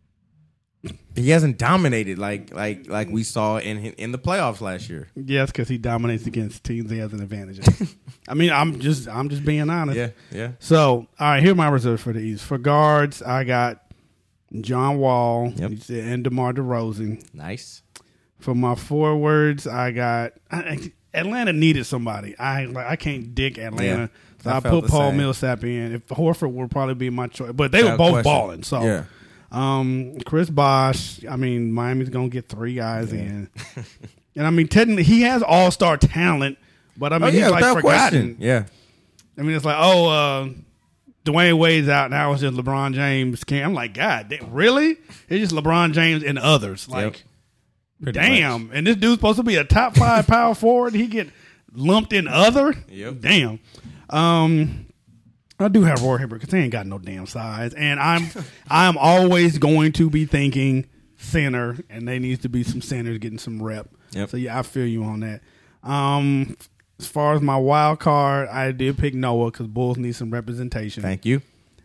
Speaker 4: He hasn't dominated like like like we saw in in the playoffs last year.
Speaker 1: Yes, because he dominates against teams he has an advantage. I mean, I'm just I'm just being honest.
Speaker 4: Yeah, yeah.
Speaker 1: So, all right, here are my reserves for the East. For guards, I got John Wall
Speaker 4: yep.
Speaker 1: and DeMar DeRozan.
Speaker 4: Nice.
Speaker 1: For my forwards, I got I, Atlanta needed somebody. I like I can't dig Atlanta, yeah, so I, I put Paul same. Millsap in. If Horford would probably be my choice, but they Without were both question. balling. So.
Speaker 4: Yeah.
Speaker 1: Um, Chris Bosh, I mean, Miami's going to get three guys yeah. in. And, I mean, technically, he has all-star talent, but, I mean,
Speaker 4: oh, yeah,
Speaker 1: he's, like, forgotten.
Speaker 4: Question. Yeah.
Speaker 1: I mean, it's like, oh, uh, Dwayne Wade's out, now it's just LeBron James. I'm like, God, they, really? It's just LeBron James and others. Like, yep. damn. Much. And this dude's supposed to be a top five power forward. He get lumped in other?
Speaker 4: Yep.
Speaker 1: Damn. Um... I do have Roy Hibbert because he ain't got no damn size, and I'm I'm always going to be thinking center, and there needs to be some centers getting some rep.
Speaker 4: Yep.
Speaker 1: So yeah, I feel you on that. Um, as far as my wild card, I did pick Noah because Bulls need some representation.
Speaker 4: Thank you.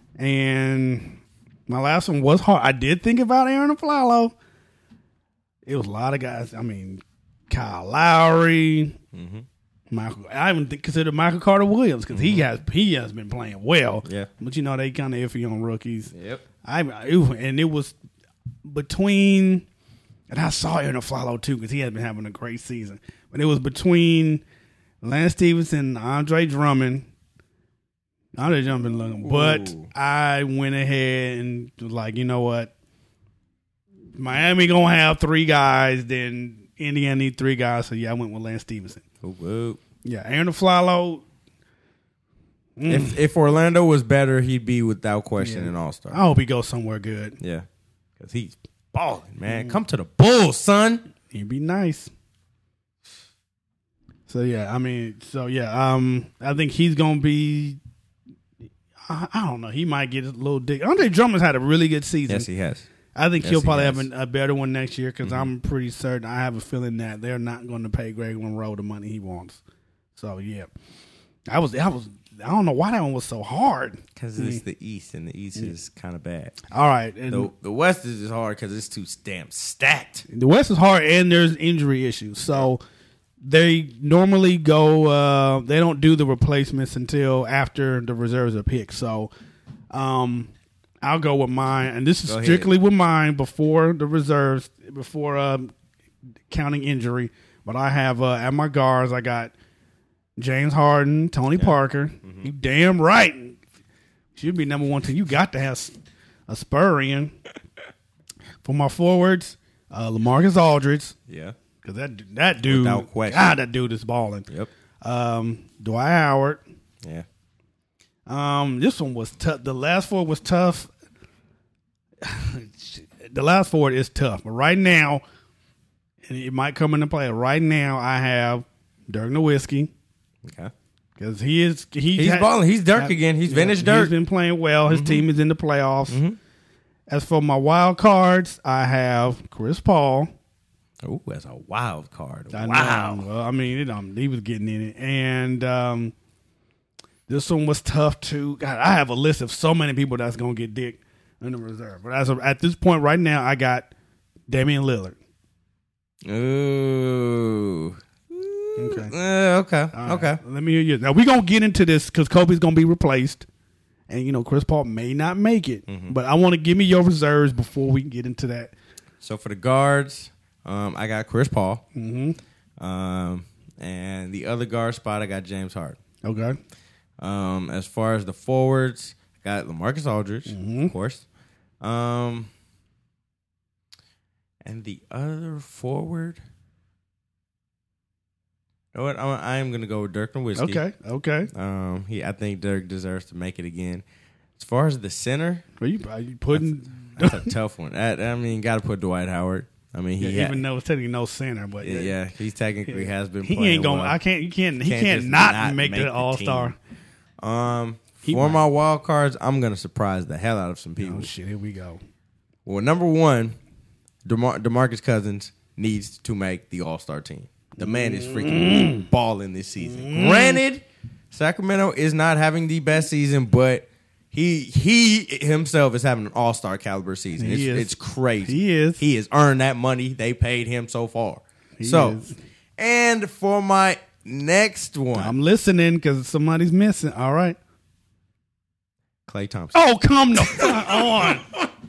Speaker 1: And my last one was hard. I did think about Aaron Aflalo. It was a lot of guys. I mean, Kyle Lowry. Mm-hmm. Michael, I even consider Michael Carter Williams because mm-hmm. he has he has been playing well.
Speaker 4: Yeah,
Speaker 1: but you know they kind of iffy on rookies.
Speaker 4: Yep.
Speaker 1: I and it was between, and I saw Aaron Aflalo too because he has been having a great season. But it was between Lance Stevenson, and Andre Drummond. Andre Drummond looking, but I went ahead and was like, you know what, Miami gonna have three guys, then Indiana need three guys. So yeah, I went with Lance Stevenson.
Speaker 4: Whoop, whoop.
Speaker 1: Yeah, Aaron Aflalo.
Speaker 4: Mm. If if Orlando was better, he'd be without question
Speaker 1: yeah.
Speaker 4: an all-star.
Speaker 1: I hope he goes somewhere good.
Speaker 4: Yeah, because he's balling, man. Mm. Come to the Bulls, son.
Speaker 1: He'd be nice. So yeah, I mean, so yeah, um, I think he's gonna be. I, I don't know. He might get a little dick. Andre Drummond's had a really good season.
Speaker 4: Yes, he has.
Speaker 1: I think
Speaker 4: yes,
Speaker 1: he'll probably
Speaker 4: he
Speaker 1: have a, a better one next year because
Speaker 4: mm-hmm.
Speaker 1: I'm pretty certain. I have a feeling that they're not going to pay Greg Monroe the money he wants. So yeah, I was. I was. I don't know why that one was so hard.
Speaker 4: Because mm. it's the East, and the East mm. is kind of bad.
Speaker 1: All right, and
Speaker 4: the, the West is just hard because it's too damn stacked.
Speaker 1: The West is hard, and there's injury issues. So they normally go. Uh, they don't do the replacements until after the reserves are picked. So. Um, I'll go with mine, and this is go strictly ahead. with mine before the reserves, before um, counting injury. But I have uh, at my guards, I got James Harden, Tony
Speaker 4: Yeah.
Speaker 1: Parker.
Speaker 4: Mm-hmm.
Speaker 1: You damn right. Should be number one team. You got to have a spur in. For my forwards, uh, LaMarcus Aldridge.
Speaker 4: Yeah.
Speaker 1: Because that, that dude,
Speaker 4: Without question.
Speaker 1: God, that dude is balling.
Speaker 4: Yep.
Speaker 1: Um, Dwight Howard.
Speaker 4: Yeah.
Speaker 1: Um, this one was tough. The last forward was tough. The last forward is tough. But right now, and it might come into play. Right now, I have Dirk Nowitzki.
Speaker 4: Okay.
Speaker 1: Because he is he
Speaker 4: He's
Speaker 1: had-
Speaker 4: balling. He's Dirk
Speaker 1: had-
Speaker 4: again. He's
Speaker 1: yeah,
Speaker 4: vintage Dirk.
Speaker 1: He's been playing well. His
Speaker 4: Mhm.
Speaker 1: team is in the playoffs.
Speaker 4: Mhm.
Speaker 1: As for my wild cards, I have Chris Paul.
Speaker 4: Oh, that's a wild card.
Speaker 1: I
Speaker 4: Wow.
Speaker 1: know. Well, I mean, it, um, he was getting in it, and um, this one was tough too. God, I have a list of so many people that's gonna get dick in the reserve. But as of, at this point right now, I got Damian Lillard.
Speaker 4: Ooh.
Speaker 1: Okay.
Speaker 4: Uh, okay.
Speaker 1: All right,
Speaker 4: Okay.
Speaker 1: Let me hear you. Now we're gonna get into this because Kobe's gonna be replaced, and you know Chris Paul may not make it.
Speaker 4: Mhm.
Speaker 1: But I want to give me your reserves before we get into that.
Speaker 4: So for the guards, um, I got Chris Paul.
Speaker 1: Mm-hmm.
Speaker 4: Um, and the other guard spot, I got James Harden.
Speaker 1: Okay.
Speaker 4: Um, as far as the forwards, I got LaMarcus Aldridge,
Speaker 1: Mhm.
Speaker 4: of course. Um, and the other forward, you know what? I'm, I am going to go with Dirk Nowitzki.
Speaker 1: Okay. Okay.
Speaker 4: Um, he, I think Dirk deserves to make it again. As far as the center,
Speaker 1: Well, you, are you putting
Speaker 4: that's a tough one. I, I mean, got to put Dwight Howard. I mean, he
Speaker 1: yeah,
Speaker 4: had-
Speaker 1: even though it's technically no center, but
Speaker 4: yeah, yeah, he technically has been.
Speaker 1: he
Speaker 4: playing
Speaker 1: ain't going.
Speaker 4: well.
Speaker 1: I can't. You can't. He
Speaker 4: Can't
Speaker 1: can't,
Speaker 4: just
Speaker 1: not,
Speaker 4: not
Speaker 1: make,
Speaker 4: make
Speaker 1: the
Speaker 4: the
Speaker 1: All Star.
Speaker 4: Um,
Speaker 1: He
Speaker 4: for
Speaker 1: might.
Speaker 4: my wild cards, I'm gonna surprise the hell out of some people.
Speaker 1: Oh shit! Here we go.
Speaker 4: Well, number one, DeMar- DeMarcus Cousins needs to make the All Star team. The man is freaking balling this season. Granted, Sacramento is not having the best season, but he he himself is having an All Star caliber season.
Speaker 1: He
Speaker 4: It's,
Speaker 1: is.
Speaker 4: it's crazy.
Speaker 1: He is.
Speaker 4: He has earned that money. They paid him so far.
Speaker 1: He
Speaker 4: so,
Speaker 1: is.
Speaker 4: and for my next one,
Speaker 1: I'm listening because somebody's missing. All right.
Speaker 4: Klay Thompson.
Speaker 1: Oh, come the fuck on.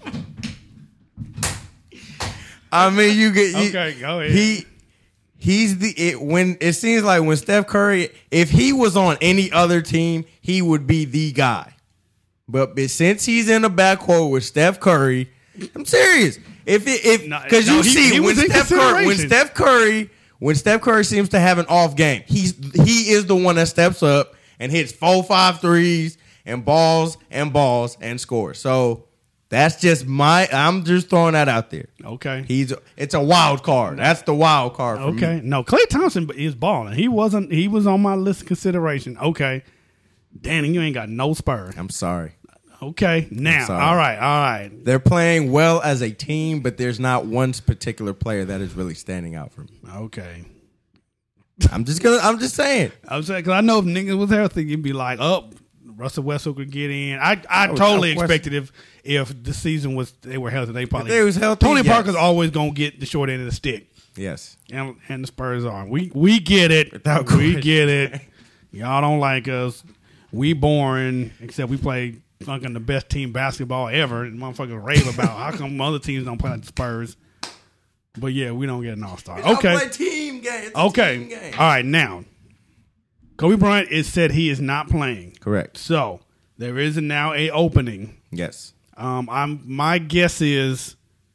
Speaker 4: I mean, you get you,
Speaker 1: Okay, go ahead.
Speaker 4: He he's the it, when it seems like when Steph Curry, if he was on any other team, he would be the guy. But, but since he's in the backcourt with Steph Curry, I'm serious. If it, if
Speaker 1: No,
Speaker 4: because
Speaker 1: no,
Speaker 4: you
Speaker 1: he-
Speaker 4: see
Speaker 1: he
Speaker 4: when
Speaker 1: was in
Speaker 4: Steph Curry when
Speaker 1: consideration.
Speaker 4: Steph Curry when Steph Curry seems to have an off game, he's he is the one that steps up and hits four five threes and balls and balls and scores. So that's just my. I'm just throwing that out there.
Speaker 1: Okay.
Speaker 4: He's it's a wild card. That's the wild card for
Speaker 1: Okay.
Speaker 4: me.
Speaker 1: No, Klay Thompson is balling. He wasn't. He was on my list of consideration. Okay. Danny, you ain't got no spur.
Speaker 4: I'm sorry.
Speaker 1: Okay. Now,
Speaker 4: sorry.
Speaker 1: all right, all right.
Speaker 4: They're playing well as a team, but there's not one particular player that is really standing out for me.
Speaker 1: Okay.
Speaker 4: I'm just gonna. I'm just saying.
Speaker 1: I was saying because I know if niggas was healthy, you'd be like, "Oh, Russell Westbrook could get in." I I
Speaker 4: Oh,
Speaker 1: totally
Speaker 4: of course.
Speaker 1: expected if if the season was they were healthy, they probably
Speaker 4: If they was healthy,
Speaker 1: Tony
Speaker 4: yes.
Speaker 1: Parker's always gonna get the short end of the stick,
Speaker 4: Yes.
Speaker 1: and and the Spurs are. We we get it.
Speaker 4: Without
Speaker 1: we
Speaker 4: question.
Speaker 1: get it. Y'all don't like us. We boring. Except we play fucking the best team basketball ever, and motherfuckers rave about how come other teams don't play like the Spurs. But yeah, we don't get an all star. Okay.
Speaker 4: Play team game. It's a
Speaker 1: Okay.
Speaker 4: team game.
Speaker 1: All right. Now, Kobe Bryant is said he is not playing.
Speaker 4: Correct.
Speaker 1: So there is now a opening.
Speaker 4: Yes.
Speaker 1: Um, I'm my guess is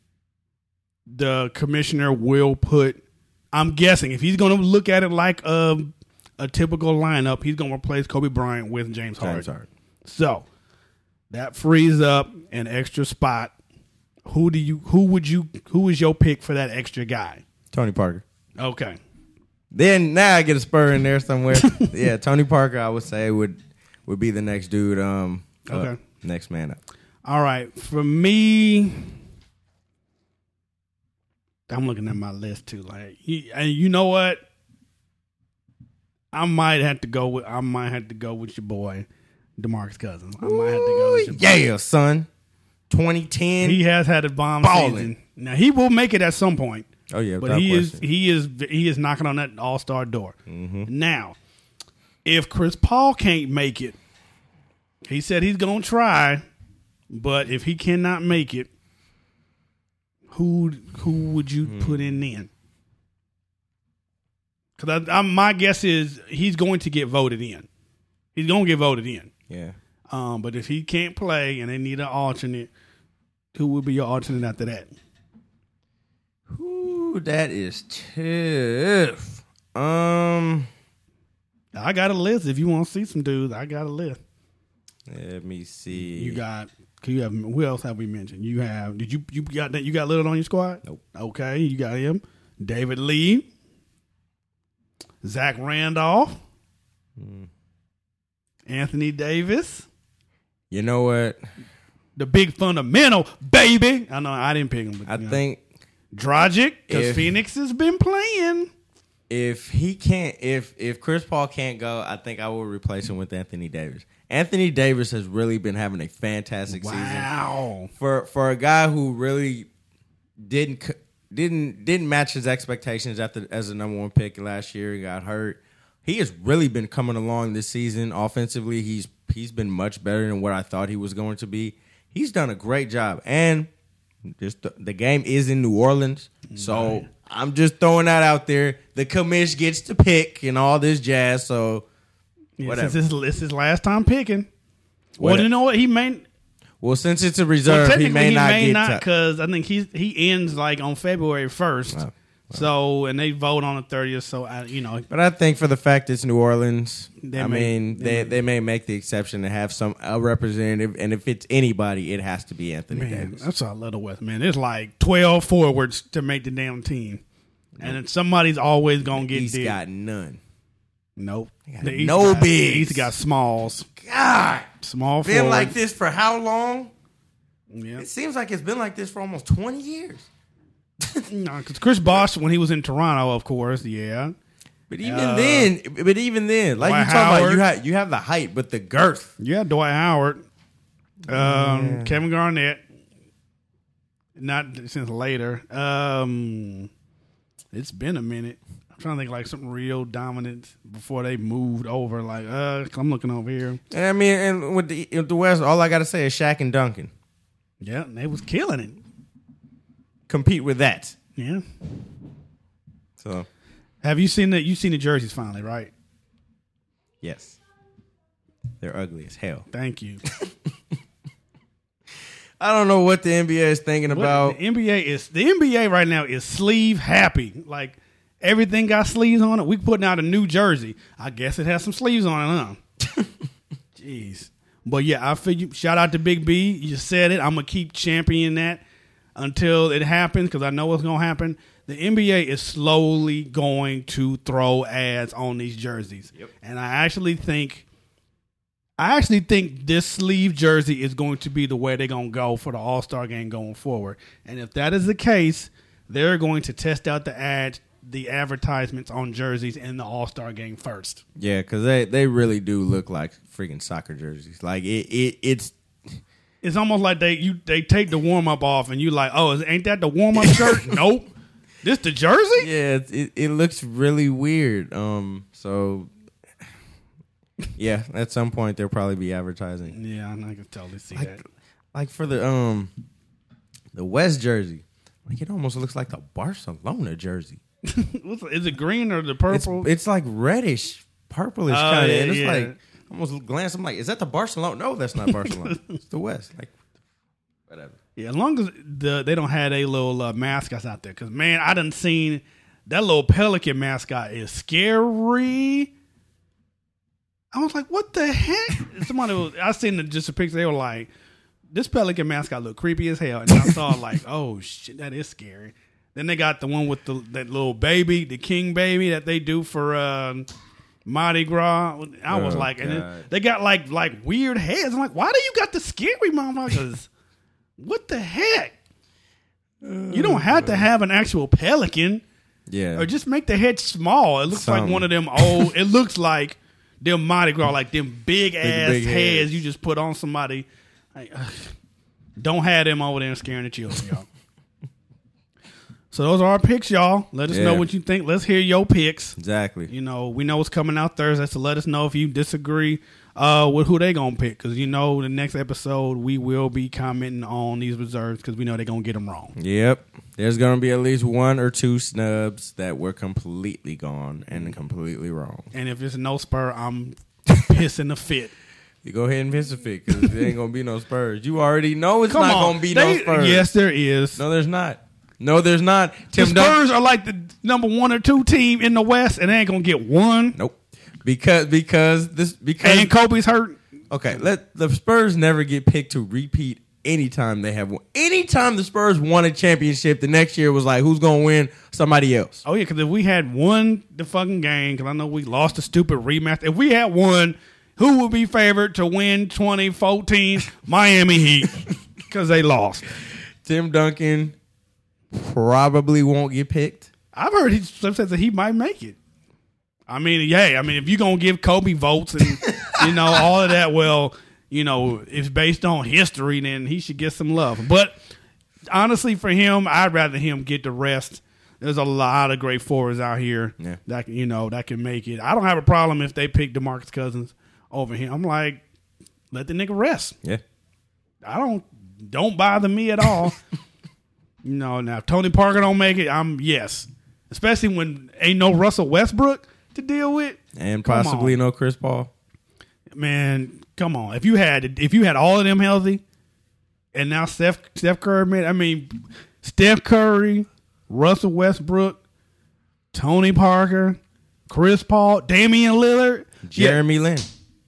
Speaker 1: the commissioner will put. I'm guessing if he's going to look at it like a a typical lineup, he's going to replace Kobe Bryant with James Harden.
Speaker 4: James Harden.
Speaker 1: So that frees up an extra spot. Who do you? Who would you? Who is your pick for that extra guy?
Speaker 4: Tony Parker.
Speaker 1: Okay.
Speaker 4: Then now I get a spur in there somewhere. Yeah, Tony Parker, I would say would would be the next dude. Um. up,
Speaker 1: Okay.
Speaker 4: next man up.
Speaker 1: All right. For me, I'm looking at my list too. Like, you- and you know what? I might have to go with. I might have to go with your boy, DeMarcus Cousins. I might have to go with your boy.
Speaker 4: Yeah, son. twenty ten.
Speaker 1: He has had a bomb
Speaker 4: Ballin'.
Speaker 1: season. Now he will make it at some point.
Speaker 4: oh yeah,
Speaker 1: But
Speaker 4: without
Speaker 1: he is
Speaker 4: question.
Speaker 1: he is he is knocking on that all star door.
Speaker 4: Mm-hmm.
Speaker 1: Now, if Chris Paul can't make it, he said he's gonna try. But if he cannot make it, who who would you
Speaker 4: Hmm.
Speaker 1: put in then? Because I, I, my guess is he's going to get voted in. He's going to get voted in.
Speaker 4: Yeah.
Speaker 1: Um, but if he can't play and they need an alternate, who would be your alternate after that?
Speaker 4: Ooh, that is tough. Um,
Speaker 1: I got a list. If you want to see some dudes, I got a list.
Speaker 4: Let me see.
Speaker 1: You got. You have. Who else have we mentioned? You have. Did you you got that? You got Lillard on your squad?
Speaker 4: Nope.
Speaker 1: Okay, you got him. David Lee, Zach Randolph, mm. Anthony Davis.
Speaker 4: You know what?
Speaker 1: The big fundamental, baby. I know I didn't pick him. But,
Speaker 4: I
Speaker 1: you know.
Speaker 4: think
Speaker 1: Dragic, because Phoenix has been playing.
Speaker 4: If he can't, if if Chris Paul can't go, I think I will replace him with Anthony Davis. Anthony Davis has really been having a fantastic
Speaker 1: wow.
Speaker 4: season.
Speaker 1: Wow,
Speaker 4: for for a guy who really didn't didn't didn't match his expectations at the, as a number one pick last year. He got hurt. He has really been coming along this season. Offensively, he's he's been much better than what I thought he was going to be. He's done a great job, and just the, the game is in New Orleans, so right. I'm just throwing that out there. The commish gets to pick and all this jazz, so
Speaker 1: yeah,
Speaker 4: whatever.
Speaker 1: Since it's, it's his last time picking. Well, what, you know what he may.
Speaker 4: Well, since it's a reserve,
Speaker 1: well,
Speaker 4: he may
Speaker 1: he
Speaker 4: not
Speaker 1: may
Speaker 4: get
Speaker 1: not because I think he he ends like on February first. Wow. Wow. So and they vote on the thirtieth. So I, you know,
Speaker 4: but I think for the fact it's New Orleans,
Speaker 1: they
Speaker 4: I
Speaker 1: may,
Speaker 4: mean, they
Speaker 1: they,
Speaker 4: they may make the exception to have some a representative, and if it's anybody, it has to be Anthony
Speaker 1: man,
Speaker 4: Davis.
Speaker 1: That's all I love the West, man. There's like twelve forwards to make the damn team, and then somebody's always gonna
Speaker 4: the
Speaker 1: get.
Speaker 4: East
Speaker 1: dead.
Speaker 4: got none.
Speaker 1: Nope.
Speaker 4: Got
Speaker 1: the East
Speaker 4: no
Speaker 1: got,
Speaker 4: bigs.
Speaker 1: The East got smalls.
Speaker 4: God,
Speaker 1: small.
Speaker 4: Been
Speaker 1: forwards.
Speaker 4: like this for how long?
Speaker 1: Yeah.
Speaker 4: It seems like it's been like this for almost twenty years.
Speaker 1: No, because Chris Bosh, when he was in Toronto, of course, yeah.
Speaker 4: But even
Speaker 1: uh,
Speaker 4: then, but even then, like
Speaker 1: Dwight
Speaker 4: you talking about, you
Speaker 1: Howard.
Speaker 4: have you have the height, but the girth.
Speaker 1: Yeah, Dwight Howard, um,
Speaker 4: yeah.
Speaker 1: Kevin Garnett. Not since later. Um, it's been a minute. I'm trying to think like something real dominant before they moved over. Like, uh, I'm looking over here.
Speaker 4: I mean, and with the, with the West, all I got to say is Shaq and Duncan.
Speaker 1: Yeah, they was killing it.
Speaker 4: Compete with that.
Speaker 1: Yeah.
Speaker 4: So,
Speaker 1: have you seen the you seen the jerseys finally, right?
Speaker 4: Yes. They're ugly as hell.
Speaker 1: Thank you.
Speaker 4: I don't know what the N B A is thinking
Speaker 1: what,
Speaker 4: about.
Speaker 1: The N B A is the N B A right now is sleeve happy. Like everything got sleeves on it. We putting out a new jersey. I guess it has some sleeves on it, huh? Jeez. But yeah, I feel you. Shout out to Big B. You said it. I'm gonna keep championing that until it happens because I know what's gonna happen. The N B A is slowly going to throw ads on these jerseys,
Speaker 4: yep.
Speaker 1: and I actually think, I actually think this sleeve jersey is going to be the way they're gonna go for the All Star game going forward. And if that is the case, they're going to test out the ad, the advertisements on jerseys in the All Star game first.
Speaker 4: Yeah, because they, they really do look like freaking soccer jerseys. Like it, it it's.
Speaker 1: It's almost like they you they take the warm up off and you like, oh, ain't that the warm up shirt? Nope, this the jersey.
Speaker 4: Yeah, it, it it looks really weird. Um, so yeah, at some point there'll probably be advertising.
Speaker 1: Yeah, I can totally see
Speaker 4: like,
Speaker 1: that.
Speaker 4: Like for the um the West jersey, like it almost looks like the Barcelona jersey.
Speaker 1: Is it green or the purple?
Speaker 4: It's, it's like reddish, purplish
Speaker 1: oh,
Speaker 4: kind of,
Speaker 1: yeah,
Speaker 4: and it's
Speaker 1: yeah.
Speaker 4: like. Almost glance. I'm like, is that the Barcelona? No, that's not Barcelona. It's the West. Like, whatever.
Speaker 1: Yeah, as long as the they don't have a little uh, mascots out there, because man, I done seen that little pelican mascot is scary. I was like, what the heck? Somebody was, I seen the, just a picture. They were like, this pelican mascot look creepy as hell, and I saw like, oh shit, that is scary. Then they got the one with the that little baby, the king baby that they do for. Uh, Mardi Gras. I was
Speaker 4: oh,
Speaker 1: like, and it, they got like like weird heads. I'm like, why do you got the scary motherfuckers? What the heck? You don't have to have an actual pelican.
Speaker 4: Yeah.
Speaker 1: Or just make the head small. It looks Something. like one of them old. It looks like them Mardi Gras, like them big ass big, big heads. heads you just put on somebody. Like, ugh. Don't have them over there scaring the children, y'all. So those are our picks, y'all. Let us yeah. know what you think. Let's hear your picks.
Speaker 4: Exactly.
Speaker 1: You know, we know what's coming out Thursday, so let us know if you disagree uh, with who they gonna pick. Because you know, the next episode we will be commenting on these reserves because we know they're gonna get them wrong.
Speaker 4: Yep. There's gonna be at least one or two snubs that were completely gone and completely wrong.
Speaker 1: And if it's no Spur, I'm pissing a fit.
Speaker 4: You go ahead and piss a fit because there ain't gonna be no Spurs. You already know it's
Speaker 1: Come
Speaker 4: not
Speaker 1: on.
Speaker 4: gonna be
Speaker 1: They-
Speaker 4: no Spurs.
Speaker 1: Yes, there is.
Speaker 4: No, there's not. No, there's not. Tim
Speaker 1: the
Speaker 4: Dun-
Speaker 1: Spurs are like the number one or two team in the West, and they ain't gonna get one.
Speaker 4: Nope. Because because this because
Speaker 1: And Kobe's hurt.
Speaker 4: okay, let the Spurs never get picked to repeat anytime they have one. Anytime the Spurs won a championship, the next year was like, who's gonna win? Somebody else.
Speaker 1: Oh yeah, because if we had won the fucking game, because I know we lost the stupid rematch. If we had won, who would be favored to win twenty fourteen? Miami Heat, because they lost.
Speaker 4: Tim Duncan probably won't get picked.
Speaker 1: I've heard he says that he might make it. I mean, yeah, I mean, if you're gonna give Kobe votes and you know all of that, well, you know, it's based on history, then he should get some love. But honestly, for him, I'd rather him get the rest. There's a lot of great forwards out here
Speaker 4: Yeah.
Speaker 1: that can, you know that can make it. I don't have a problem if they pick DeMarcus Cousins over him. I'm like, let the nigga rest.
Speaker 4: Yeah.
Speaker 1: I don't don't bother me at all. You know, now if Tony Parker don't make it, I'm yes. Especially when ain't no Russell Westbrook to deal with.
Speaker 4: And
Speaker 1: Come
Speaker 4: possibly
Speaker 1: on.
Speaker 4: no Chris Paul.
Speaker 1: Man, come on. If you had if you had all of them healthy, and now Steph Steph Curry made I mean Steph Curry, Russell Westbrook, Tony Parker, Chris Paul, Damian Lillard,
Speaker 4: Jeremy Lin.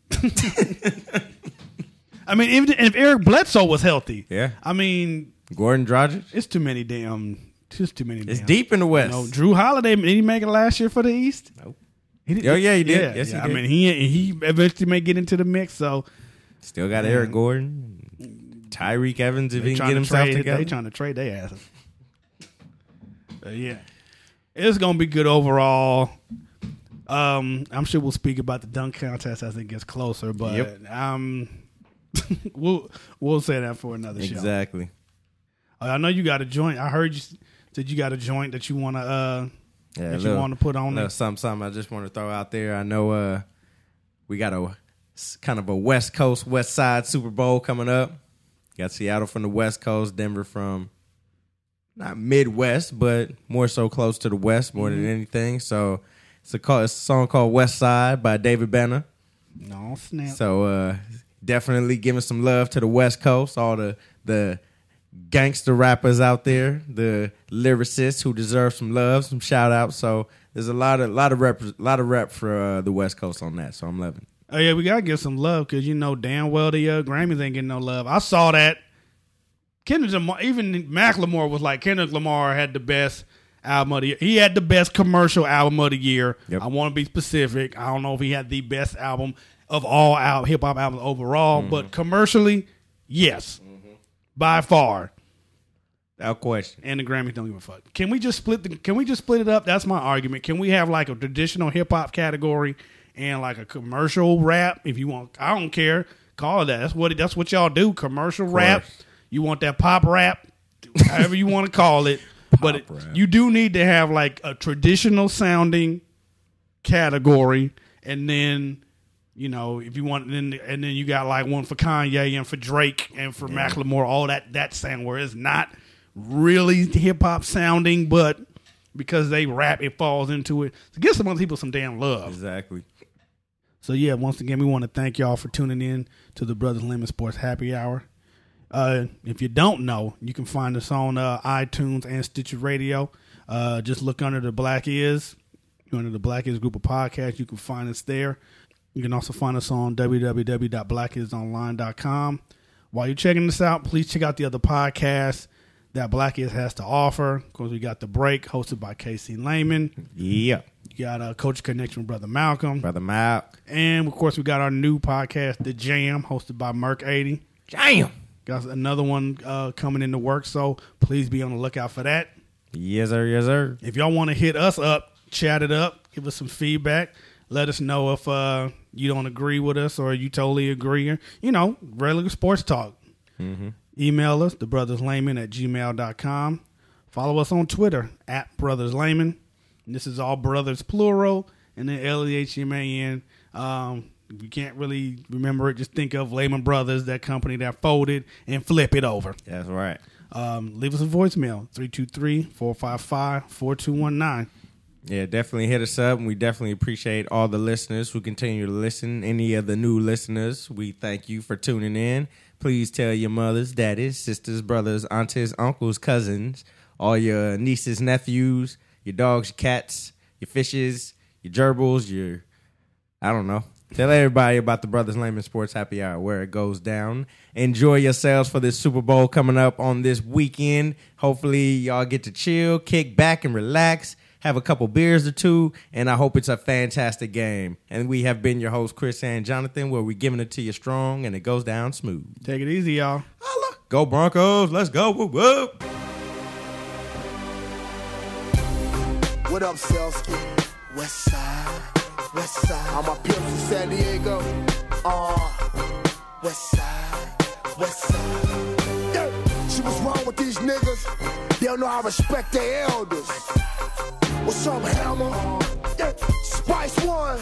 Speaker 1: yeah. I mean, if, if Eric Bledsoe was healthy,
Speaker 4: Yeah.
Speaker 1: I mean,
Speaker 4: Gordon Dragic.
Speaker 1: it's too many damn. Just too many.
Speaker 4: It's
Speaker 1: damn,
Speaker 4: deep in the West.
Speaker 1: You know, Drew Holiday, did he make it last year for the East?
Speaker 4: Nope.
Speaker 1: He did,
Speaker 4: Oh, yeah, he did.
Speaker 1: Yeah,
Speaker 4: Yes, he
Speaker 1: yeah.
Speaker 4: did.
Speaker 1: I mean, he he eventually may get into the mix. So
Speaker 4: Still got
Speaker 1: Man.
Speaker 4: Eric Gordon. Tyreek Evans if
Speaker 1: they
Speaker 4: he can
Speaker 1: trying
Speaker 4: get
Speaker 1: to
Speaker 4: himself
Speaker 1: trade.
Speaker 4: together.
Speaker 1: They trying to trade their asses. But yeah, it's gonna be good overall. Um, I'm sure we'll speak about the dunk contest as it gets closer, but
Speaker 4: Yep.
Speaker 1: um, we'll we'll say that for another show.
Speaker 4: Exactly.
Speaker 1: I know you got a joint. I heard you said you got a joint that you want to uh
Speaker 4: Yeah,
Speaker 1: that
Speaker 4: little-
Speaker 1: you want to put on
Speaker 4: little
Speaker 1: there.
Speaker 4: something, something I just want to throw out there. I know uh, we got a s- kind of a West Coast, West Side Super Bowl coming up. Got Seattle from the West Coast, Denver from not Midwest, but more so close to the West more
Speaker 1: Mm-hmm.
Speaker 4: than anything. So it's a, call, it's a song called West Side by David Banner.
Speaker 1: No snap.
Speaker 4: So uh, definitely giving some love to the West Coast, all the the gangster rappers out there, the lyricists who deserve some love, some shout outs. So there's a lot of lot of rep, lot of rep for uh, the West Coast on that. So I'm loving it.
Speaker 1: Oh yeah, we gotta give some love because you know damn well the uh, Grammys ain't getting no love. I saw that. Kendrick Lamar, even Macklemore was like Kendrick Lamar had the best album of the year. He had the best commercial album of the year.
Speaker 4: Yep.
Speaker 1: I want to be specific. I don't know if he had the best album of all al- hip hop albums overall,
Speaker 4: Mm-hmm.
Speaker 1: but commercially, yes, by far.
Speaker 4: Without question.
Speaker 1: And the Grammys don't give a fuck. Can we just split the? Can we just split it up? That's my argument. Can we have like a traditional hip hop category and like a commercial rap? If you want, I don't care. Call it that. That's what. That's what y'all do. Commercial rap. You want that pop rap, however you want to call it. but it,
Speaker 4: rap.
Speaker 1: you do need to have like a traditional sounding category, and then you know if you want, then and then you got like one for Kanye and for Drake and for
Speaker 4: Yeah.
Speaker 1: Macklemore. All that that sound where it's not really hip hop sounding, but because they rap, it falls into it. So give some other people some damn love.
Speaker 4: Exactly.
Speaker 1: So yeah, once again, we want to thank y'all for tuning in to the Brothers Lemon Sports Happy Hour. Uh, if you don't know, you can find us on uh, iTunes and Stitcher Radio. Uh, just look under the Black Is, under the Black Is group of podcasts. You can find us there. You can also find us on w w w dot black is online dot com. While you're checking this out, please check out the other podcasts that Black Is has to offer. Of course, we got The Break, hosted by Casey Lehman.
Speaker 4: Yeah.
Speaker 1: You got uh, Coach Connection with Brother Malcolm.
Speaker 4: Brother Malk.
Speaker 1: And, of course, we got our new podcast, The Jam, hosted by Merc eighty.
Speaker 4: Damn.
Speaker 1: Got another one uh, coming in the works, so please be on the lookout for that.
Speaker 4: Yes, sir. Yes, sir.
Speaker 1: If y'all want to hit us up, chat it up, give us some feedback. Let us know if uh, you don't agree with us or you totally agree. Or, you know, regular sports talk.
Speaker 4: Mm-hmm.
Speaker 1: Email us, thebrotherslayman at gmail dot com. Follow us on Twitter, at brotherslayman. And this is all brothers plural, and then L E H M A N. Um, If you can't really remember it, just think of Lehman Brothers, that company that folded, and flip it over.
Speaker 4: That's right.
Speaker 1: Um, leave us a voicemail, three two three, four five five, four two one nine.
Speaker 4: Yeah, definitely hit us up, and we definitely appreciate all the listeners who continue to listen. Any of the new listeners, we thank you for tuning in. Please tell your mothers, daddies, sisters, brothers, aunties, uncles, cousins, all your nieces, nephews, your dogs, your cats, your fishes, your gerbils, your, I don't know. Tell everybody about the Brothers Lehman Sports Happy Hour, where it goes down. Enjoy yourselves for this Super Bowl coming up on this weekend. Hopefully, y'all get to chill, kick back, and relax. Have a couple beers or two, and I hope it's a fantastic game. And we have been your host, Chris and Jonathan, where we're giving it to you strong, and it goes down smooth.
Speaker 1: Take it easy, y'all.
Speaker 4: Holla. Go Broncos. Let's go. Whoop, whoop.
Speaker 2: What up, Selsky? West Side, West Side. All my pimps in San Diego. Uh, West Side, West Side. Yeah. See what's wrong with these niggas? They don't know how to respect their elders. What's up, Hammer? Yeah. Spice One.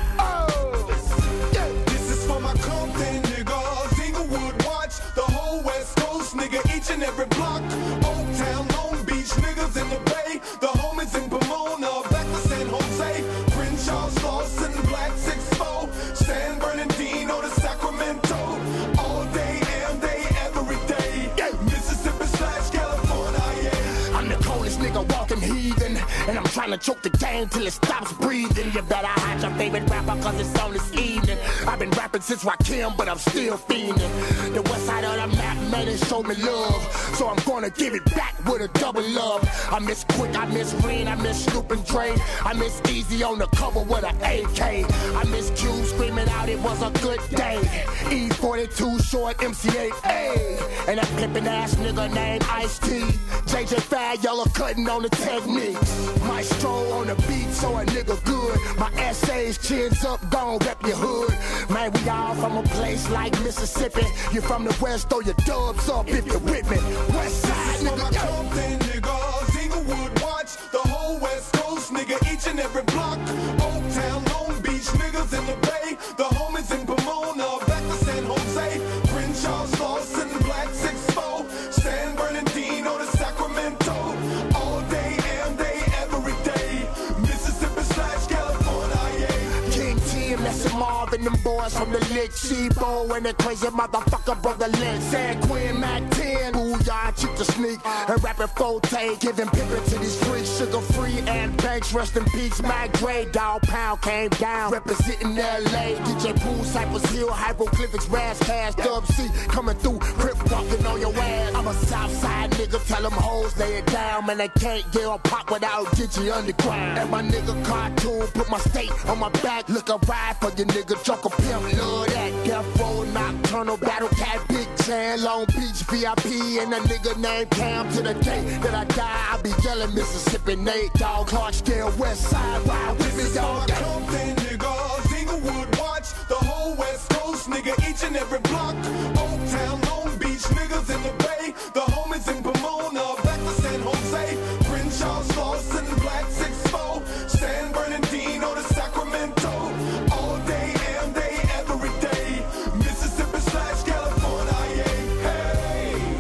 Speaker 2: Oh, yeah.
Speaker 3: This is for my Compton niggas. Inglewood, watch the whole West Coast, nigga. Each and every block. Oaktown, Long Beach, niggas in the Bay. The homies in Pomona, back to San Jose. Crenshaw, Slauson, Black six four. San Bernardino to Sacramento. All day, every day, every day.
Speaker 2: Yeah.
Speaker 3: Mississippi slash California, yeah.
Speaker 2: I'm the coldest nigga walking heathen, and I'm trying to choke the game till it stops breathing. You better hide your favorite rapper, cause it's on this evening. I've been rapping since Rakim, but I'm still fiending. The west side of the map, man, it showed me love, so I'm gonna give it back with a double love. I miss Quick, I miss Reen, I miss Snoop and Dre. I miss Easy on the cover with an A K. I miss Cube screaming out it was a good day. E forty-two short, M C eight A. And that pimpin' ass nigga named Ice-T. J J Fad, yellow cutting on the techniques. Maestro on the beat, so a nigga good. My essays, chins up, gon' rep your hood. Man, we all from a place like Mississippi. You from the west, throw your dubs up if you're with me. West side,
Speaker 3: For my
Speaker 2: nigga, yeah.
Speaker 3: Compton niggas, Inglewood, watch the whole West Coast, nigga. Each and every block. Oaktown, Long Beach, niggas in the Bay. The homies in Pomona, back to San Jose. Crenshaw, Slauson, Black six four. San Bernardino to Sacramento. All day, every day, every day. Mississippi slash California, yeah.
Speaker 2: King T and Messi Marvin, them boys from the Lick, Chibo, and the crazy motherfucker brother Lynn. San Quinn, Mac ten, Booyah, cheap to sneak. And rapping Forte, giving pimpin' to these freaks. Sugar free and Banks, rest in peace. Mac Dre, Dog Pound came down, representing L A. D J Pool, Cypress Hill, Hieroglyphics, Raz Cash, Dub C, coming through, crip walking on your ass. I'm a Southside nigga, tell them hoes lay it down. Man, they can't get a pop without Digi Underground. And my nigga Cartoon, put my state on my back. Look, I ride for your nigga, Joker Pimp, love that. Death Row, Nocturnal, Battle Cat, Big Chan, Long Beach, V I P, and a nigga named Cam. To the day that I die, I'll be yelling Mississippi Nate, Dog, Clarksdale, West Side, ride with me, dog.
Speaker 3: Compton niggas, Inglewood, watch the whole West Coast, nigga. Each and every block. Oaktown, Long Beach, niggas in the Bay. The homies in Pomona, back to San Jose. Crenshaw, Slauson, Black six four. San Bernardino to Sacramento. All day, every day, every day. Mississippi slash California, yeah. Hey.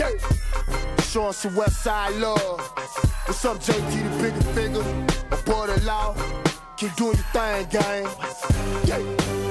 Speaker 2: Yeah. Showing some West Side love. What's up, J T, the bigger figure? A boy the law. Keep doing your thing, gang. Yeah.